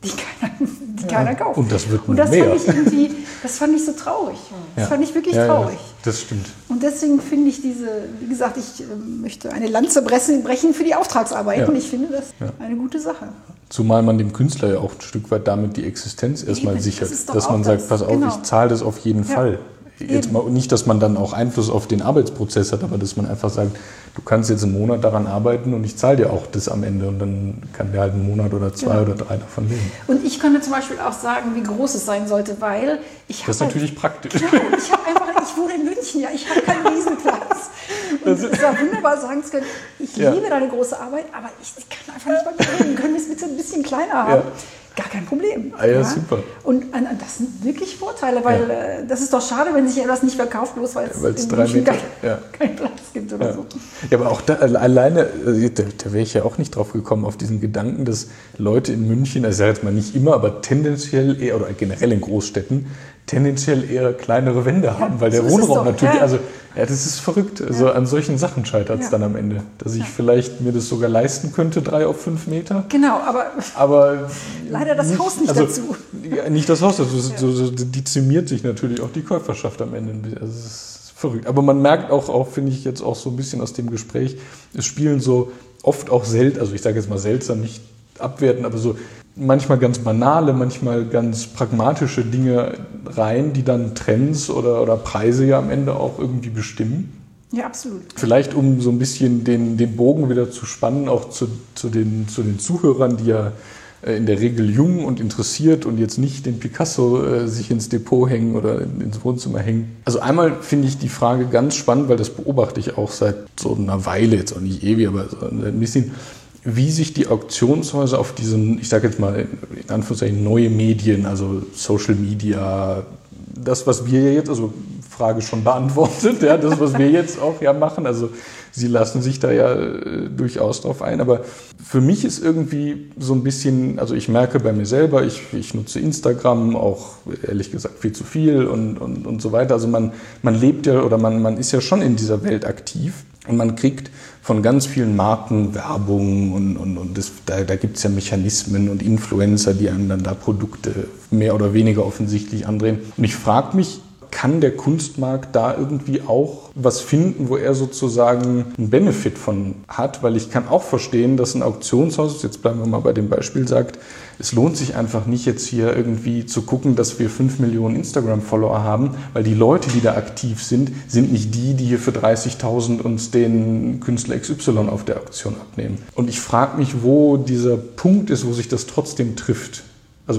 die keiner kauft. Und das wird und das mehr. das fand ich so traurig. Das fand ich wirklich traurig. Ja, das stimmt. Und deswegen finde ich wie gesagt, ich möchte eine Lanze brechen für die Auftragsarbeit. Ja. Und ich finde das eine gute Sache. Zumal man dem Künstler ja auch ein Stück weit damit die Existenz erstmal sichert. Dass man sagt, pass auf, ich zahle das auf jeden Fall. Jetzt mal nicht, dass man dann auch Einfluss auf den Arbeitsprozess hat, aber dass man einfach sagt, du kannst jetzt einen Monat daran arbeiten und ich zahle dir auch das am Ende und dann kann der halt einen Monat oder 2 oder 3 davon leben. Und ich könnte zum Beispiel auch sagen, wie groß es sein sollte, weil ich habe... Das ist natürlich praktisch. Genau, ich wohne in München, ich habe keinen Riesenplatz. Und es war wunderbar sagen zu können, ich liebe deine große Arbeit, aber ich kann einfach nicht bei mir reden. Können wir es bitte ein bisschen kleiner haben? Ja. Gar kein Problem. Super. Und das sind wirklich Vorteile, weil das ist doch schade, wenn sich etwas nicht verkauft, bloß weil es 3 Meter keinen Platz gibt oder so. Ja, aber auch da alleine, da wäre ich ja auch nicht drauf gekommen, auf diesen Gedanken, dass Leute in München, also jetzt mal nicht immer, aber tendenziell eher, oder generell in Großstädten, tendenziell eher kleinere Wände haben, weil der Wohnraum natürlich, das ist verrückt. Also an solchen Sachen scheitert es dann am Ende. Dass ich vielleicht mir das sogar leisten könnte, 3 auf 5 Meter. Genau, aber leider das Haus nicht dazu. Ja, nicht das Haus dazu. So dezimiert sich natürlich auch die Käuferschaft am Ende. Also es ist verrückt. Aber man merkt auch, finde ich jetzt auch so ein bisschen aus dem Gespräch, es spielen so oft auch also ich sage jetzt mal seltsam, nicht abwerten, aber so manchmal ganz banale, manchmal ganz pragmatische Dinge rein, die dann Trends oder Preise ja am Ende auch irgendwie bestimmen. Ja, absolut. Vielleicht um so ein bisschen den Bogen wieder zu spannen, auch zu den Zuhörern, die ja in der Regel jung und interessiert und jetzt nicht den Picasso sich ins Depot hängen oder ins Wohnzimmer hängen. Also einmal finde ich die Frage ganz spannend, weil das beobachte ich auch seit so einer Weile, jetzt auch nicht ewig, aber so ein bisschen, wie sich die Auktionshäuser auf diesen, ich sage jetzt mal in Anführungszeichen, neue Medien, also Social Media, das, was wir jetzt, also Frage schon beantwortet, das, was wir jetzt auch machen, also Sie lassen sich da ja durchaus drauf ein, aber für mich ist irgendwie so ein bisschen, also ich merke bei mir selber, ich nutze Instagram auch ehrlich gesagt viel zu viel und so weiter, also man lebt ja oder man ist ja schon in dieser Welt aktiv und man kriegt von ganz vielen Marken Werbung und da gibt es ja Mechanismen und Influencer, die einem dann da Produkte mehr oder weniger offensichtlich andrehen. Und ich frage mich, kann der Kunstmarkt da irgendwie auch was finden, wo er sozusagen einen Benefit von hat? Weil ich kann auch verstehen, dass ein Auktionshaus, jetzt bleiben wir mal bei dem Beispiel, sagt, es lohnt sich einfach nicht jetzt hier irgendwie zu gucken, dass wir 5 Millionen Instagram-Follower haben, weil die Leute, die da aktiv sind nicht die hier für 30.000 uns den Künstler XY auf der Auktion abnehmen. Und ich frage mich, wo dieser Punkt ist, wo sich das trotzdem trifft. Also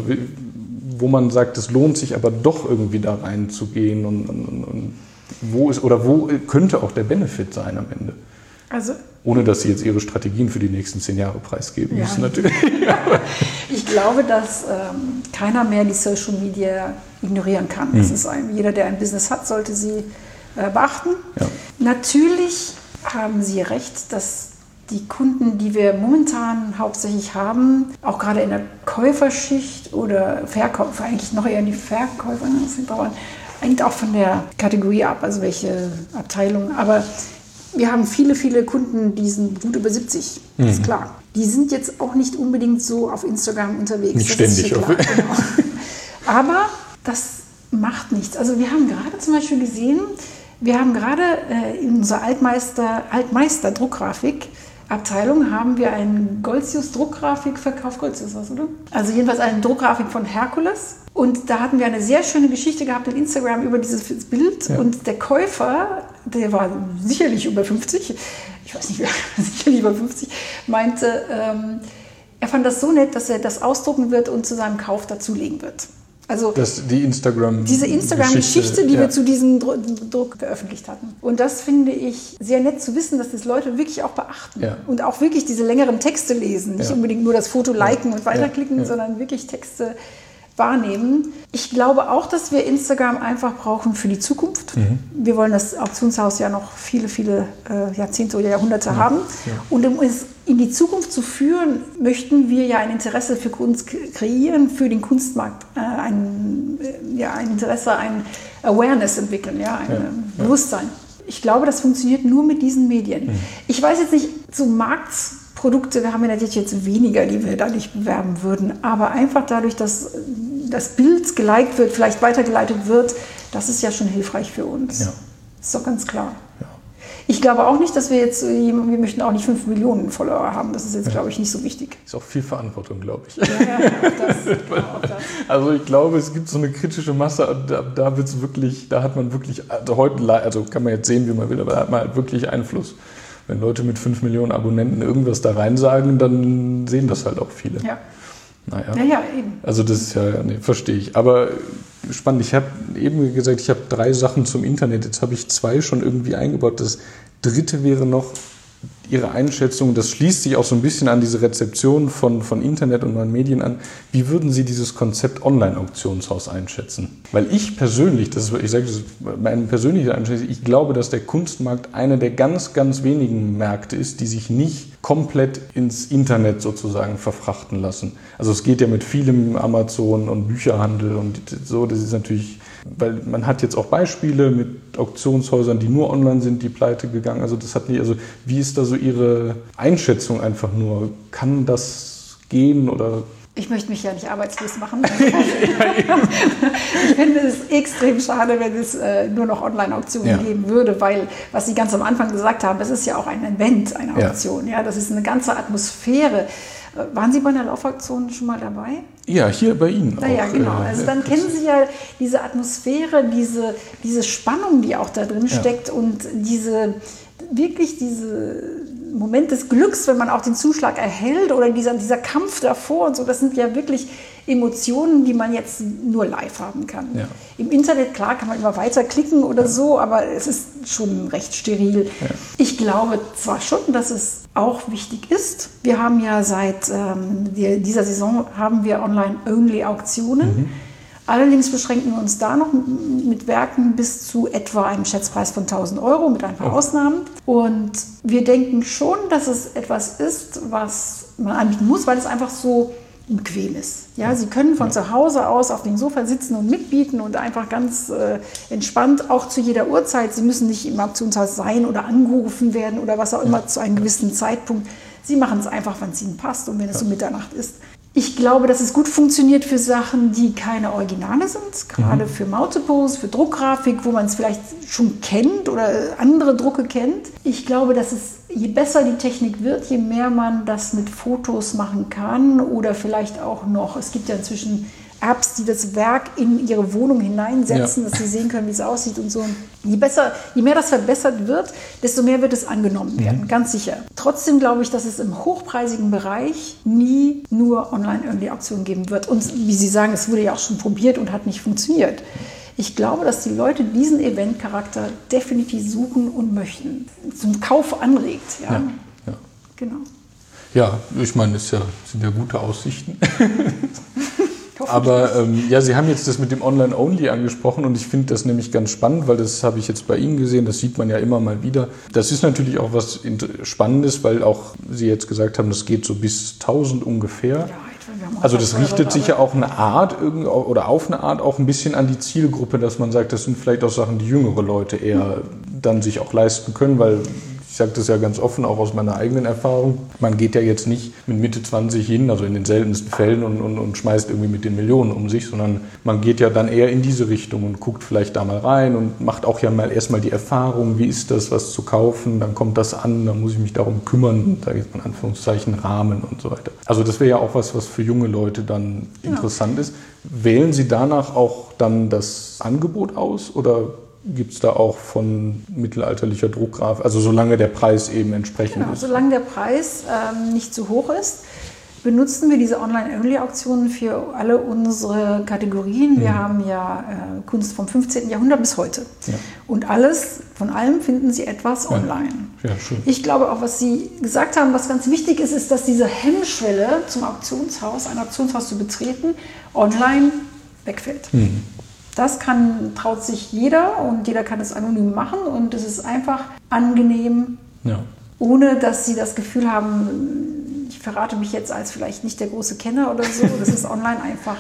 wo man sagt, es lohnt sich aber doch irgendwie da reinzugehen und wo könnte auch der Benefit sein am Ende? Also, ohne dass Sie jetzt Ihre Strategien für die nächsten 10 Jahre preisgeben müssen natürlich. Ich glaube, dass keiner mehr die Social Media ignorieren kann. Das ist jeder, der ein Business hat, sollte sie beachten. Ja. Natürlich haben Sie recht, dass die Kunden, die wir momentan hauptsächlich haben, auch gerade in der Käuferschicht oder Verkäufer, eigentlich noch eher die Verkäufer, hängt auch von der Kategorie ab, also welche Abteilung. Aber wir haben viele, viele Kunden, die sind gut über 70, ist klar. Die sind jetzt auch nicht unbedingt so auf Instagram unterwegs. Nicht ständig. Genau. Aber das macht nichts. Also wir haben gerade zum Beispiel gesehen, wir haben gerade in unserer Altmeister Druckgrafik Abteilung haben wir einen Goltzius-Druckgrafik verkauft. Goltzius was, oder? Also jedenfalls eine Druckgrafik von Herkules. Und da hatten wir eine sehr schöne Geschichte gehabt in Instagram über dieses Bild. Ja. Und der Käufer, der war sicherlich über 50, ich weiß nicht, sicherlich über 50, meinte, er fand das so nett, dass er das ausdrucken wird und zu seinem Kauf dazulegen wird. Also diese Instagram-Geschichte, die wir zu diesem Druck veröffentlicht hatten. Und das finde ich sehr nett zu wissen, dass das Leute wirklich auch beachten. Ja. Und auch wirklich diese längeren Texte lesen. Nicht unbedingt nur das Foto liken und weiterklicken, sondern wirklich Texte wahrnehmen. Ich glaube auch, dass wir Instagram einfach brauchen für die Zukunft. Wir wollen das Auktionshaus ja noch viele, viele Jahrzehnte oder Jahrhunderte haben. Ja. Und um es in die Zukunft zu führen, möchten wir ja ein Interesse für Kunst kreieren, für den Kunstmarkt ein Interesse, ein Awareness entwickeln, ein Bewusstsein. Ich glaube, das funktioniert nur mit diesen Medien. Ich weiß jetzt nicht, so Marktprodukte, wir haben ja natürlich jetzt weniger, die wir da nicht bewerben würden, aber einfach dadurch, dass das Bild geliked wird, vielleicht weitergeleitet wird, das ist ja schon hilfreich für uns. Ja. Ist doch ganz klar. Ja. Ich glaube auch nicht, dass wir möchten auch nicht 5 Millionen Follower haben. Das ist jetzt, glaube ich, nicht so wichtig. Ist auch viel Verantwortung, glaube ich. Ja, auch das. Also ich glaube, es gibt so eine kritische Masse, da wird's wirklich, da hat man wirklich, also kann man jetzt sehen, wie man will, aber da hat man halt wirklich Einfluss. Wenn Leute mit 5 Millionen Abonnenten irgendwas da rein sagen, dann sehen das halt auch viele. Ja. Ja, eben. Also das ist verstehe ich. Aber spannend, ich habe eben gesagt, ich habe 3 Sachen zum Internet. Jetzt habe ich 2 schon irgendwie eingebaut. Das 3. wäre noch Ihre Einschätzung, das schließt sich auch so ein bisschen an diese Rezeption von Internet und neuen Medien an. Wie würden Sie dieses Konzept Online-Auktionshaus einschätzen? Weil ich persönlich, ich sage das meine persönliche Einschätzung, ich glaube, dass der Kunstmarkt einer der ganz, ganz wenigen Märkte ist, die sich nicht komplett ins Internet sozusagen verfrachten lassen. Also es geht ja mit vielem Amazon und Bücherhandel und so, das ist natürlich, weil man hat jetzt auch Beispiele mit Auktionshäusern, die nur online sind, die pleite gegangen. Also wie ist da so Ihre Einschätzung einfach nur? Kann das gehen oder? Ich möchte mich ja nicht arbeitslos machen. Ich finde es extrem schade, wenn es nur noch Online-Auktionen geben würde, weil, was Sie ganz am Anfang gesagt haben, es ist ja auch ein Event, eine Auktion. Ja, das ist eine ganze Atmosphäre. Waren Sie bei einer Laufaktion schon mal dabei? Ja, hier bei Ihnen auch. Ja, genau. Also dann kennen Sie ja diese Atmosphäre, diese Spannung, die auch da drin steckt und diese Moment des Glücks, wenn man auch den Zuschlag erhält oder dieser Kampf davor und so, das sind ja wirklich Emotionen, die man jetzt nur live haben kann. Ja. Im Internet, klar, kann man immer weiterklicken oder so, aber es ist schon recht steril. Ja. Ich glaube zwar schon, dass es auch wichtig ist. Wir haben ja seit dieser Saison haben wir Online-Only-Auktionen. Allerdings beschränken wir uns da noch mit Werken bis zu etwa einem Schätzpreis von 1.000 € mit ein paar Ausnahmen. Und wir denken schon, dass es etwas ist, was man anbieten muss, weil es einfach so bequem ist. Ja, Sie können von zu Hause aus auf dem Sofa sitzen und mitbieten und einfach ganz entspannt, auch zu jeder Uhrzeit. Sie müssen nicht im Auktionshaus sein oder angerufen werden oder was auch immer zu einem gewissen Zeitpunkt. Sie machen es einfach, wann es Ihnen passt und wenn es um Mitternacht ist. Ich glaube, dass es gut funktioniert für Sachen, die keine Originale sind, gerade für Multiples, für Druckgrafik, wo man es vielleicht schon kennt oder andere Drucke kennt. Ich glaube, dass je besser die Technik wird, je mehr man das mit Fotos machen kann oder vielleicht auch noch, es gibt ja inzwischen Apps, die das Werk in ihre Wohnung hineinsetzen, dass sie sehen können, wie es aussieht und so. Je mehr das verbessert wird, desto mehr wird es angenommen werden, ganz sicher. Trotzdem glaube ich, dass es im hochpreisigen Bereich nie nur Online-Only-Auktionen geben wird. Und wie Sie sagen, es wurde ja auch schon probiert und hat nicht funktioniert. Ich glaube, dass die Leute diesen Event-Charakter definitiv suchen und möchten. Zum Kauf anregt. Ja. Genau. Ja, ich meine, es sind ja gute Aussichten. Aber Sie haben jetzt das mit dem Online-Only angesprochen und ich finde das nämlich ganz spannend, weil das habe ich jetzt bei Ihnen gesehen, das sieht man ja immer mal wieder. Das ist natürlich auch was Spannendes, weil auch Sie jetzt gesagt haben, das geht so bis 1.000 ungefähr. Ja, also das richtet sich ja auch auf eine Art auch ein bisschen an die Zielgruppe, dass man sagt, das sind vielleicht auch Sachen, die jüngere Leute eher dann sich auch leisten können, weil ich sage das ja ganz offen, auch aus meiner eigenen Erfahrung. Man geht ja jetzt nicht mit Mitte 20 hin, also in den seltensten Fällen und schmeißt irgendwie mit den Millionen um sich, sondern man geht ja dann eher in diese Richtung und guckt vielleicht da mal rein und macht auch ja mal erstmal die Erfahrung, wie ist das, was zu kaufen, dann kommt das an, dann muss ich mich darum kümmern, da gibt es in Anführungszeichen Rahmen und so weiter. Also das wäre ja auch was für junge Leute dann interessant ist. Wählen Sie danach auch dann das Angebot aus oder gibt es da auch von mittelalterlicher Druckgrafik, also solange der Preis eben entsprechend ist? Solange der Preis nicht zu hoch ist. benutzen wir diese Online-Only-Auktionen für alle unsere Kategorien. Wir haben ja Kunst vom 15. Jahrhundert bis heute. Ja. Und von allem finden Sie etwas online. Ja, schön. Ich glaube auch, was Sie gesagt haben, was ganz wichtig ist, ist, dass diese Hemmschwelle zum Auktionshaus, ein Auktionshaus zu betreten, online wegfällt. Das traut sich jeder und jeder kann es anonym machen und es ist einfach angenehm, ohne dass Sie das Gefühl haben, ich verrate mich jetzt als vielleicht nicht der große Kenner oder so. Das ist online einfach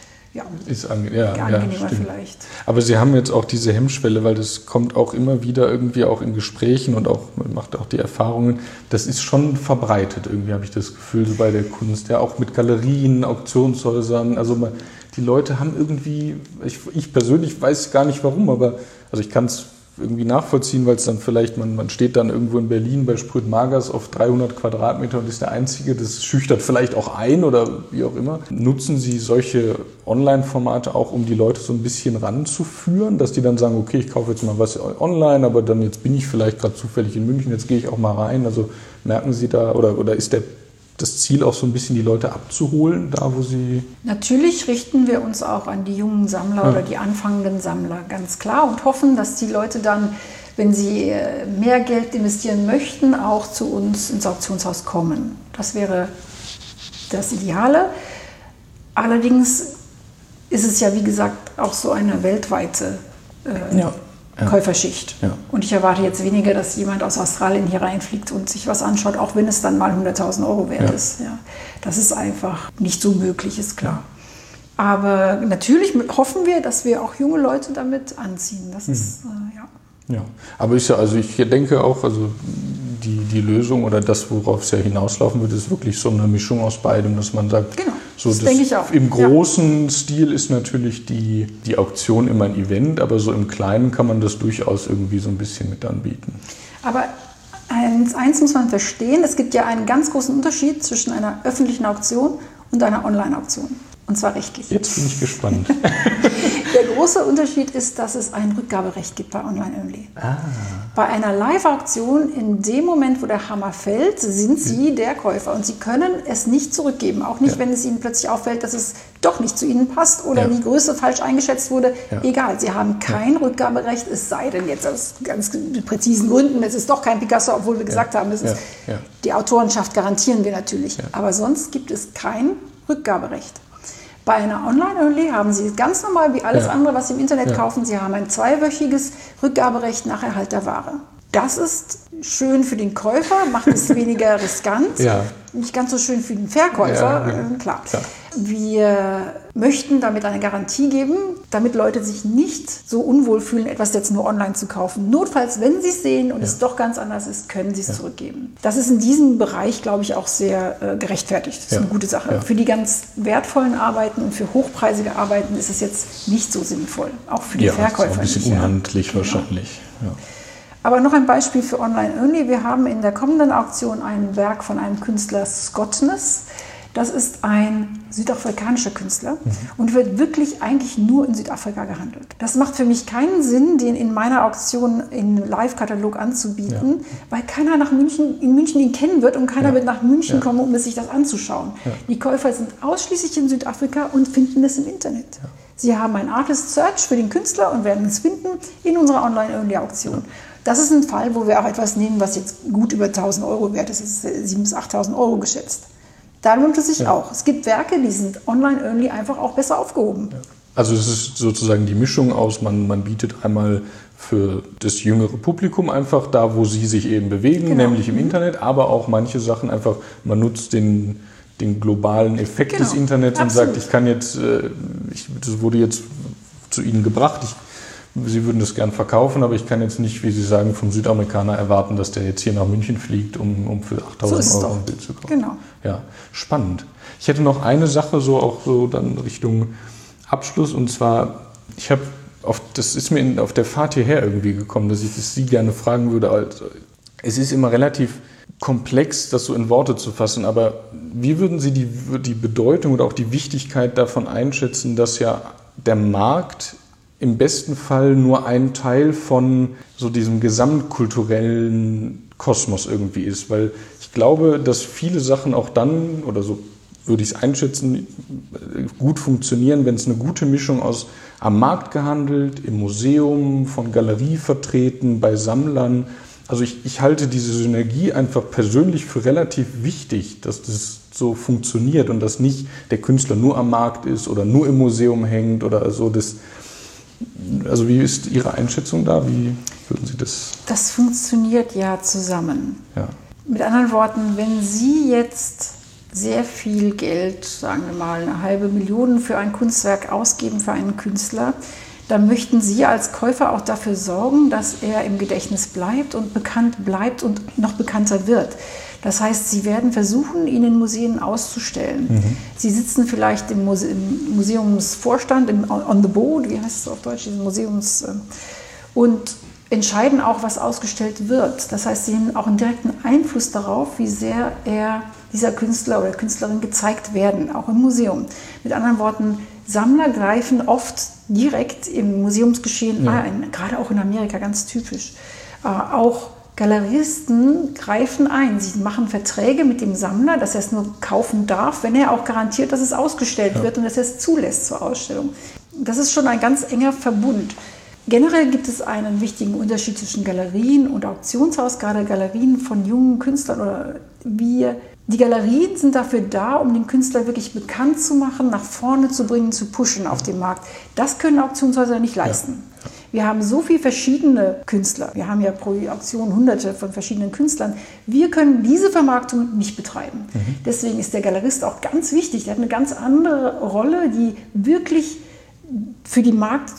angenehmer vielleicht. Aber Sie haben jetzt auch diese Hemmschwelle, weil das kommt auch immer wieder irgendwie auch in Gesprächen und auch man macht auch die Erfahrungen, das ist schon verbreitet irgendwie, habe ich das Gefühl, so bei der Kunst, ja auch mit Galerien, Auktionshäusern, also die Leute haben irgendwie, ich persönlich weiß gar nicht warum, aber also ich kann es irgendwie nachvollziehen, weil es dann vielleicht, man steht dann irgendwo in Berlin bei Sprüt Magers auf 300 Quadratmeter und ist der Einzige, das schüchtert vielleicht auch ein oder wie auch immer. Nutzen Sie solche Online-Formate auch, um die Leute so ein bisschen ranzuführen, dass die dann sagen, okay, ich kaufe jetzt mal was online, aber dann jetzt bin ich vielleicht gerade zufällig in München, jetzt gehe ich auch mal rein. Also merken Sie da, oder ist das Ziel auch so ein bisschen die Leute abzuholen, da wo sie... Natürlich richten wir uns auch an die jungen Sammler oder die anfangenden Sammler, ganz klar, und hoffen, dass die Leute dann, wenn sie mehr Geld investieren möchten, auch zu uns ins Auktionshaus kommen. Das wäre das Ideale. Allerdings ist es ja, wie gesagt, auch so eine weltweite Käuferschicht. Ja. Und ich erwarte jetzt weniger, dass jemand aus Australien hier reinfliegt und sich was anschaut, auch wenn es dann mal 100.000 € wert ist. Ja. Das ist einfach nicht so möglich, ist klar. Ja. Aber natürlich hoffen wir, dass wir auch junge Leute damit anziehen. Das ist, Ja, aber ich denke auch, also die Lösung oder das, worauf es ja hinauslaufen wird, ist wirklich so eine Mischung aus beidem, dass man sagt, genau, das denke ich auch. Im großen Stil ist natürlich die Auktion immer ein Event, aber so im Kleinen kann man das durchaus irgendwie so ein bisschen mit anbieten. Aber eins muss man verstehen, es gibt ja einen ganz großen Unterschied zwischen einer öffentlichen Auktion und einer Online-Auktion. Und zwar rechtlich. Jetzt bin ich gespannt. Der große Unterschied ist, dass es ein Rückgaberecht gibt bei Online-Only. Bei einer Live-Auktion, in dem Moment, wo der Hammer fällt, sind Sie der Käufer und Sie können es nicht zurückgeben. Auch nicht, wenn es Ihnen plötzlich auffällt, dass es doch nicht zu Ihnen passt oder die Größe falsch eingeschätzt wurde. Egal, Sie haben kein Rückgaberecht, es sei denn jetzt aus ganz präzisen Gründen, es ist doch kein Picasso, obwohl wir gesagt haben, es ist die Autorenschaft garantieren wir natürlich. Aber sonst gibt es kein Rückgaberecht. Bei einer Online-Only haben Sie ganz normal wie alles andere, was Sie im Internet kaufen. Sie haben ein 2-wöchiges Rückgaberecht nach Erhalt der Ware. Das ist schön für den Käufer, macht es weniger riskant. Nicht ganz so schön für den Verkäufer, klar. Wir möchten damit eine Garantie geben, damit Leute sich nicht so unwohl fühlen, etwas jetzt nur online zu kaufen. Notfalls, wenn sie es sehen und es doch ganz anders ist, können sie es zurückgeben. Das ist in diesem Bereich, glaube ich, auch sehr gerechtfertigt. Das ist eine gute Sache. Für die ganz wertvollen Arbeiten und für hochpreisige Arbeiten ist es jetzt nicht so sinnvoll. Auch für die Verkäufer. Ist ein bisschen unhandlich wahrscheinlich. Ja. Aber noch ein Beispiel für Online-Only. Wir haben in der kommenden Auktion ein Werk von einem Künstler, Scottness. Das ist ein südafrikanischer Künstler und wird wirklich eigentlich nur in Südafrika gehandelt. Das macht für mich keinen Sinn, den in meiner Auktion im Live-Katalog anzubieten, weil keiner in München ihn kennen wird und keiner wird nach München kommen, um sich das anzuschauen. Die Käufer sind ausschließlich in Südafrika und finden es im Internet. Sie haben ein Artist Search für den Künstler und werden es finden in unserer Online-Only-Auktion. Das ist ein Fall, wo wir auch etwas nehmen, was jetzt gut über 1.000 € wert ist. Es ist 7.000 bis 8.000 € geschätzt. Da lohnt es sich auch. Es gibt Werke, die sind online-only einfach auch besser aufgehoben. Also es ist sozusagen die Mischung aus, man bietet einmal für das jüngere Publikum einfach da, wo sie sich eben bewegen, nämlich im Internet, aber auch manche Sachen einfach, man nutzt den globalen Effekt des Internets und sagt, ich kann jetzt, das wurde jetzt zu Ihnen gebracht, Sie würden das gern verkaufen, aber ich kann jetzt nicht, wie Sie sagen, vom Südamerikaner erwarten, dass der jetzt hier nach München fliegt, um für 8.000 € ein Bild zu kaufen. Genau. Ja, spannend. Ich hätte noch eine Sache, so dann Richtung Abschluss, und zwar, das ist mir auf der Fahrt hierher irgendwie gekommen, dass ich das Sie gerne fragen würde. Also, es ist immer relativ komplex, das so in Worte zu fassen, aber wie würden Sie die Bedeutung oder auch die Wichtigkeit davon einschätzen, dass ja der Markt im besten Fall nur ein Teil von so diesem gesamtkulturellen Kosmos irgendwie ist, weil ich glaube, dass viele Sachen auch dann oder so würde ich es einschätzen, gut funktionieren, wenn es eine gute Mischung aus am Markt gehandelt, im Museum, von Galerie vertreten, bei Sammlern. Also ich halte diese Synergie einfach persönlich für relativ wichtig, dass das so funktioniert und dass nicht der Künstler nur am Markt ist oder nur im Museum hängt oder so. Also wie ist Ihre Einschätzung da? Wie würden Sie das? Das funktioniert ja zusammen. Ja. Mit anderen Worten, wenn Sie jetzt sehr viel Geld, sagen wir mal 500.000 für ein Kunstwerk ausgeben für einen Künstler, dann möchten Sie als Käufer auch dafür sorgen, dass er im Gedächtnis bleibt und bekannt bleibt und noch bekannter wird. Das heißt, Sie werden versuchen, ihn in Museen auszustellen. Sie sitzen vielleicht im Museumsvorstand, on the board, wie heißt es auf Deutsch, und entscheiden auch, was ausgestellt wird. Das heißt, Sie haben auch einen direkten Einfluss darauf, wie sehr dieser Künstler oder Künstlerin gezeigt werden, auch im Museum. Mit anderen Worten, Sammler greifen oft direkt im Museumsgeschehen ein, gerade auch in Amerika ganz typisch. Auch Galeristen greifen ein. Sie machen Verträge mit dem Sammler, dass er es nur kaufen darf, wenn er auch garantiert, dass es ausgestellt wird und dass er es zulässt zur Ausstellung. Das ist schon ein ganz enger Verbund. Generell gibt es einen wichtigen Unterschied zwischen Galerien und Auktionshaus, gerade Galerien von jungen Künstlern die Galerien sind dafür da, um den Künstler wirklich bekannt zu machen, nach vorne zu bringen, zu pushen auf dem Markt. Das können Auktionshäuser nicht leisten. Ja. Wir haben so viele verschiedene Künstler. Wir haben ja pro Auktion hunderte von verschiedenen Künstlern. Wir können diese Vermarktung nicht betreiben. Deswegen ist der Galerist auch ganz wichtig. Der hat eine ganz andere Rolle, die wirklich für die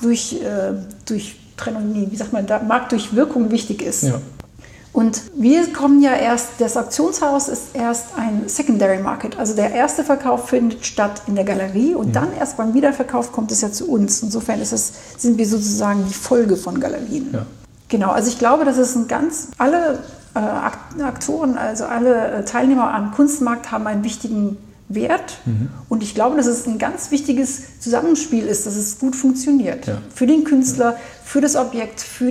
Marktdurchwirkung wichtig ist. Ja. Und wir kommen ja das Auktionshaus ist erst ein Secondary Market, also der erste Verkauf findet statt in der Galerie und dann erst beim Wiederverkauf kommt es ja zu uns. Insofern sind wir sozusagen die Folge von Galerien. Ja. Genau, also ich glaube, dass es alle Aktoren, also alle Teilnehmer am Kunstmarkt haben einen wichtigen Wert und ich glaube, dass es ein ganz wichtiges Zusammenspiel ist, dass es gut funktioniert. Ja. Für den Künstler, für das Objekt, für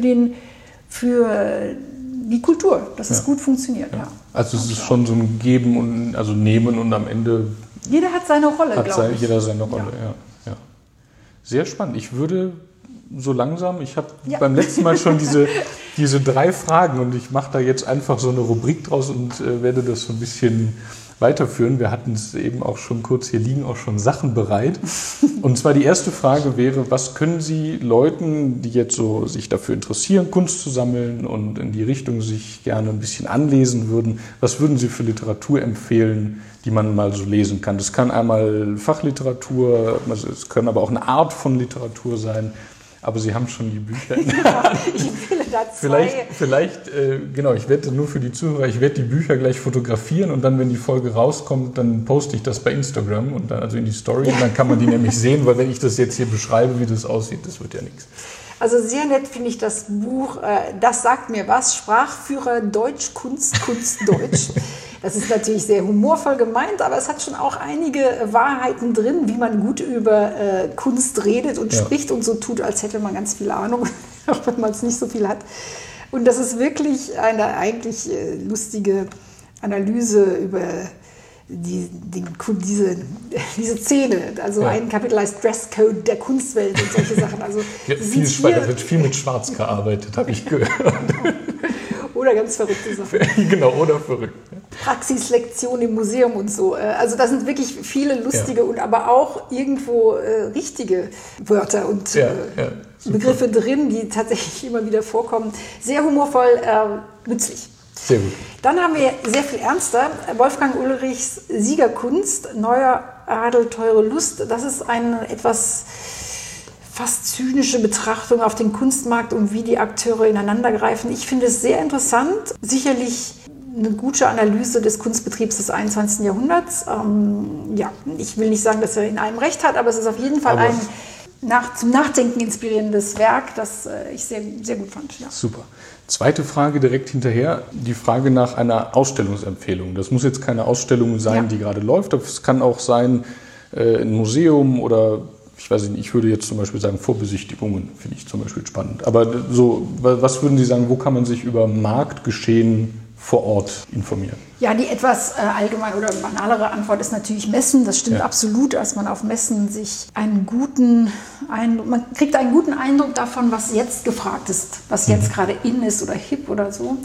die Kultur, dass es gut funktioniert. Ja. Also es ist schon so ein Geben und also Nehmen und am Ende jeder hat seine Rolle, glaube ich. Jeder seine Rolle, ja. Sehr spannend. Ich würde so langsam, ich habe beim letzten Mal schon diese 3 Fragen und ich mache da jetzt einfach so eine Rubrik draus und werde das so ein bisschen weiterführen. Wir hatten es eben auch schon kurz, hier liegen auch schon Sachen bereit. Und zwar die erste Frage wäre, was können Sie Leuten, die jetzt so sich dafür interessieren, Kunst zu sammeln und in die Richtung sich gerne ein bisschen anlesen würden, was würden Sie für Literatur empfehlen, die man mal so lesen kann? Das kann einmal Fachliteratur, es können aber auch eine Art von Literatur sein. Aber Sie haben schon die Bücher in der Hand. Ich empfehle da 2. Vielleicht, ich werde nur für die Zuhörer, ich werde die Bücher gleich fotografieren und dann, wenn die Folge rauskommt, dann poste ich das bei Instagram und dann, also in die Story und dann kann man die nämlich sehen, weil wenn ich das jetzt hier beschreibe, wie das aussieht, das wird ja nichts. Also sehr nett finde ich das Buch, das sagt mir was, Sprachführer Deutsch, Kunst Deutsch. Das ist natürlich sehr humorvoll gemeint, aber es hat schon auch einige Wahrheiten drin, wie man gut über Kunst redet und spricht und so tut, als hätte man ganz viel Ahnung, auch wenn man es nicht so viel hat. Und das ist wirklich eine eigentlich lustige Analyse über diese Szene. Also ein Kapitel heißt Dresscode der Kunstwelt und solche Sachen. Also da wird viel mit Schwarz gearbeitet, habe ich gehört. Oder ganz verrückte Sachen. Genau, oder verrückt. Praxislektion im Museum und so. Also da sind wirklich viele lustige und aber auch irgendwo richtige Wörter und Begriffe drin, die tatsächlich immer wieder vorkommen. Sehr humorvoll, nützlich. Sehr gut. Dann haben wir sehr viel ernster Wolfgang Ulrichs Siegerkunst, Neuer Adel, teure Lust. Das ist eine etwas fast zynische Betrachtung auf den Kunstmarkt und wie die Akteure ineinander greifen. Ich finde es sehr interessant. Sicherlich eine gute Analyse des Kunstbetriebs des 21. Jahrhunderts. Ich will nicht sagen, dass er in allem recht hat, aber es ist auf jeden Fall ein zum Nachdenken inspirierendes Werk, das ich sehr, sehr gut fand. Ja. Super. Zweite Frage direkt hinterher, die Frage nach einer Ausstellungsempfehlung. Das muss jetzt keine Ausstellung sein, die gerade läuft, aber es kann auch sein ein Museum oder ich weiß nicht, ich würde jetzt zum Beispiel sagen Vorbesichtigungen, finde ich zum Beispiel spannend. Aber so, was würden Sie sagen, wo kann man sich über Marktgeschehen vor Ort informieren? Ja, die etwas allgemein oder banalere Antwort ist natürlich Messen. Das stimmt absolut, dass man auf Messen sich einen guten Eindruck, man kriegt einen guten Eindruck davon, was jetzt gefragt ist, was jetzt gerade in ist oder hip oder so.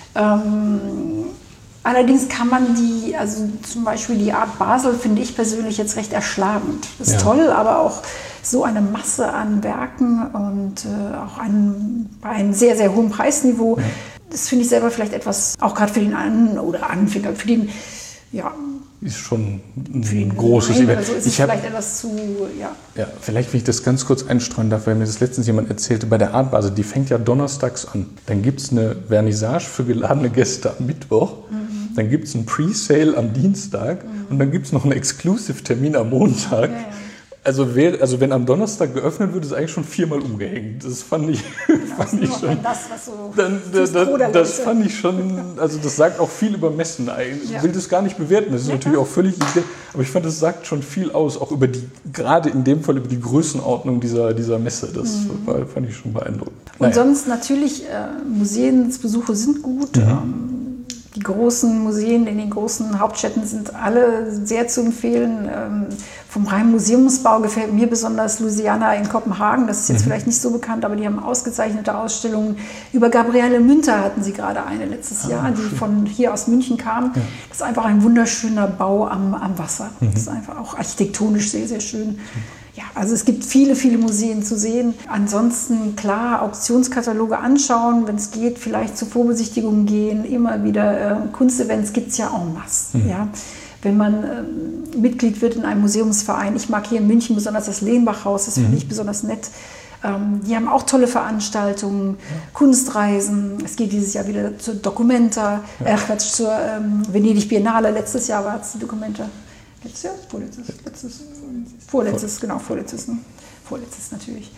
Allerdings kann man also zum Beispiel die Art Basel finde ich persönlich jetzt recht erschlagend. Das ist toll, aber auch so eine Masse an Werken und auch bei einem sehr, sehr hohen Preisniveau. Ja. Das finde ich selber vielleicht etwas, auch gerade für den Anfänger, für den, ist schon ein großes Event. Also ist es vielleicht etwas zu, Ja, vielleicht, wenn ich das ganz kurz einstreuen darf, weil mir das letztens jemand erzählte, bei der Art Basel, die fängt ja donnerstags an. Dann gibt es eine Vernissage für geladene Gäste am Mittwoch. Dann gibt es einen Pre-Sale am Dienstag und dann gibt es noch einen Exclusive-Termin am Montag. Ja. Also wenn am Donnerstag geöffnet wird, ist eigentlich schon 4-mal umgehängt. Das fand ich schon. Das fand ich schon. Also das sagt auch viel über Messen. Ich will das gar nicht bewerten. Das ist natürlich auch völlig. Aber ich fand, das sagt schon viel aus, auch über gerade in dem Fall über die Größenordnung dieser Messe. Das fand ich schon beeindruckend. Und sonst natürlich Museumsbesuche sind gut. Die großen Museen in den großen Hauptstädten sind alle sehr zu empfehlen. Vom reinen Museumsbau gefällt mir besonders Louisiana in Kopenhagen. Das ist jetzt vielleicht nicht so bekannt, aber die haben ausgezeichnete Ausstellungen. Über Gabriele Münter hatten sie gerade eine letztes Jahr, die von hier aus München kam. Ja. Das ist einfach ein wunderschöner Bau am Wasser. Das ist einfach auch architektonisch sehr, sehr schön. Ja, also es gibt viele, viele Museen zu sehen. Ansonsten, klar, Auktionskataloge anschauen, wenn es geht, vielleicht zur Vorbesichtigung gehen, immer wieder. Kunstevents gibt es ja en masse. Ja. Wenn man Mitglied wird in einem Museumsverein, ich mag hier in München besonders das Lehnbach-Haus, das finde ich besonders nett. Die haben auch tolle Veranstaltungen, Kunstreisen. Es geht dieses Jahr wieder zur Documenta, zur Venedig Biennale. Letztes Jahr war es die Documenta. Letztes Jahr? Vorletztes natürlich.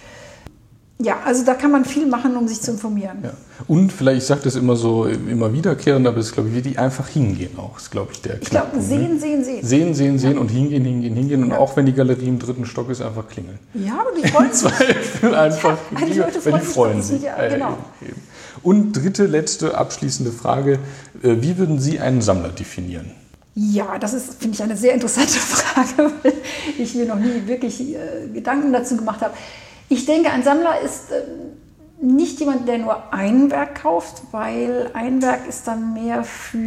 Ja, also da kann man viel machen, um sich zu informieren. Ja. Und vielleicht, ich sage das immer so, immer wiederkehrend, aber es ist, glaube ich, die einfach hingehen auch, ist, glaube ich, der Knackpunkt. Ich glaube, sehen und hingehen. Und auch wenn die Galerie im 3. Stock ist, einfach klingeln. Ja, aber die freuen sich. Einfach die Leute freuen sich. Ja, genau. Und letzte, abschließende Frage. Wie würden Sie einen Sammler definieren? Ja, das ist, finde ich, eine sehr interessante Frage, weil ich mir noch nie wirklich Gedanken dazu gemacht habe. Ich denke, ein Sammler ist nicht jemand, der nur ein Werk kauft, weil ein Werk ist dann mehr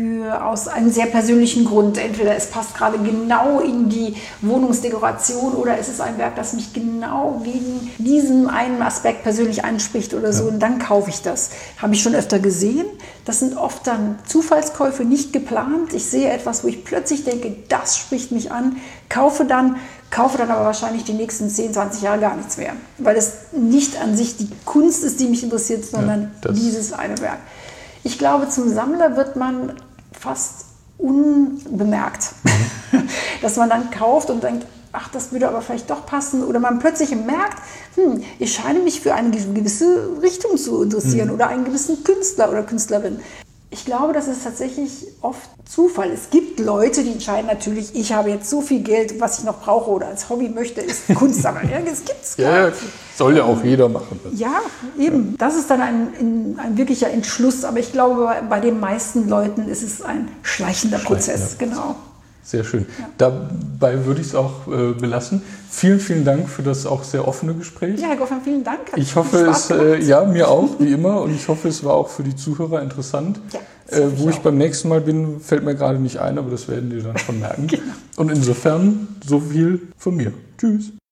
aus einem sehr persönlichen Grund. Entweder es passt gerade genau in die Wohnungsdekoration oder es ist ein Werk, das mich genau wegen diesem einen Aspekt persönlich anspricht oder so. Und dann kaufe ich das. Habe ich schon öfter gesehen. Das sind oft dann Zufallskäufe, nicht geplant. Ich sehe etwas, wo ich plötzlich denke, das spricht mich an, kaufe dann aber wahrscheinlich die nächsten 10, 20 Jahre gar nichts mehr. Weil es nicht an sich die Kunst ist, die mich interessiert, sondern dieses eine Werk. Ich glaube, zum Sammler wird man fast unbemerkt. Dass man dann kauft und denkt, ach, das würde aber vielleicht doch passen. Oder man plötzlich merkt, ich scheine mich für eine gewisse Richtung zu interessieren oder einen gewissen Künstler oder Künstlerin. Ich glaube, das ist tatsächlich oft Zufall. Es gibt Leute, die entscheiden natürlich, ich habe jetzt so viel Geld, was ich noch brauche oder als Hobby möchte, ist Kunst sammeln. Ja, das gibt's klar. Ja, soll ja auch jeder machen. Ja, eben. Das ist dann ein wirklicher Entschluss. Aber ich glaube, bei den meisten Leuten ist es ein schleichender Prozess. Genau. Sehr schön. Ja. Dabei würde ich es auch belassen. Vielen, vielen Dank für das auch sehr offene Gespräch. Ja, Herr Goffmann, vielen Dank. Ich hoffe, mir auch, wie immer. Und ich hoffe, es war auch für die Zuhörer interessant. Ja, wo ich beim nächsten Mal bin, fällt mir gerade nicht ein, aber das werden die dann schon merken. Genau. Und insofern so viel von mir. Tschüss.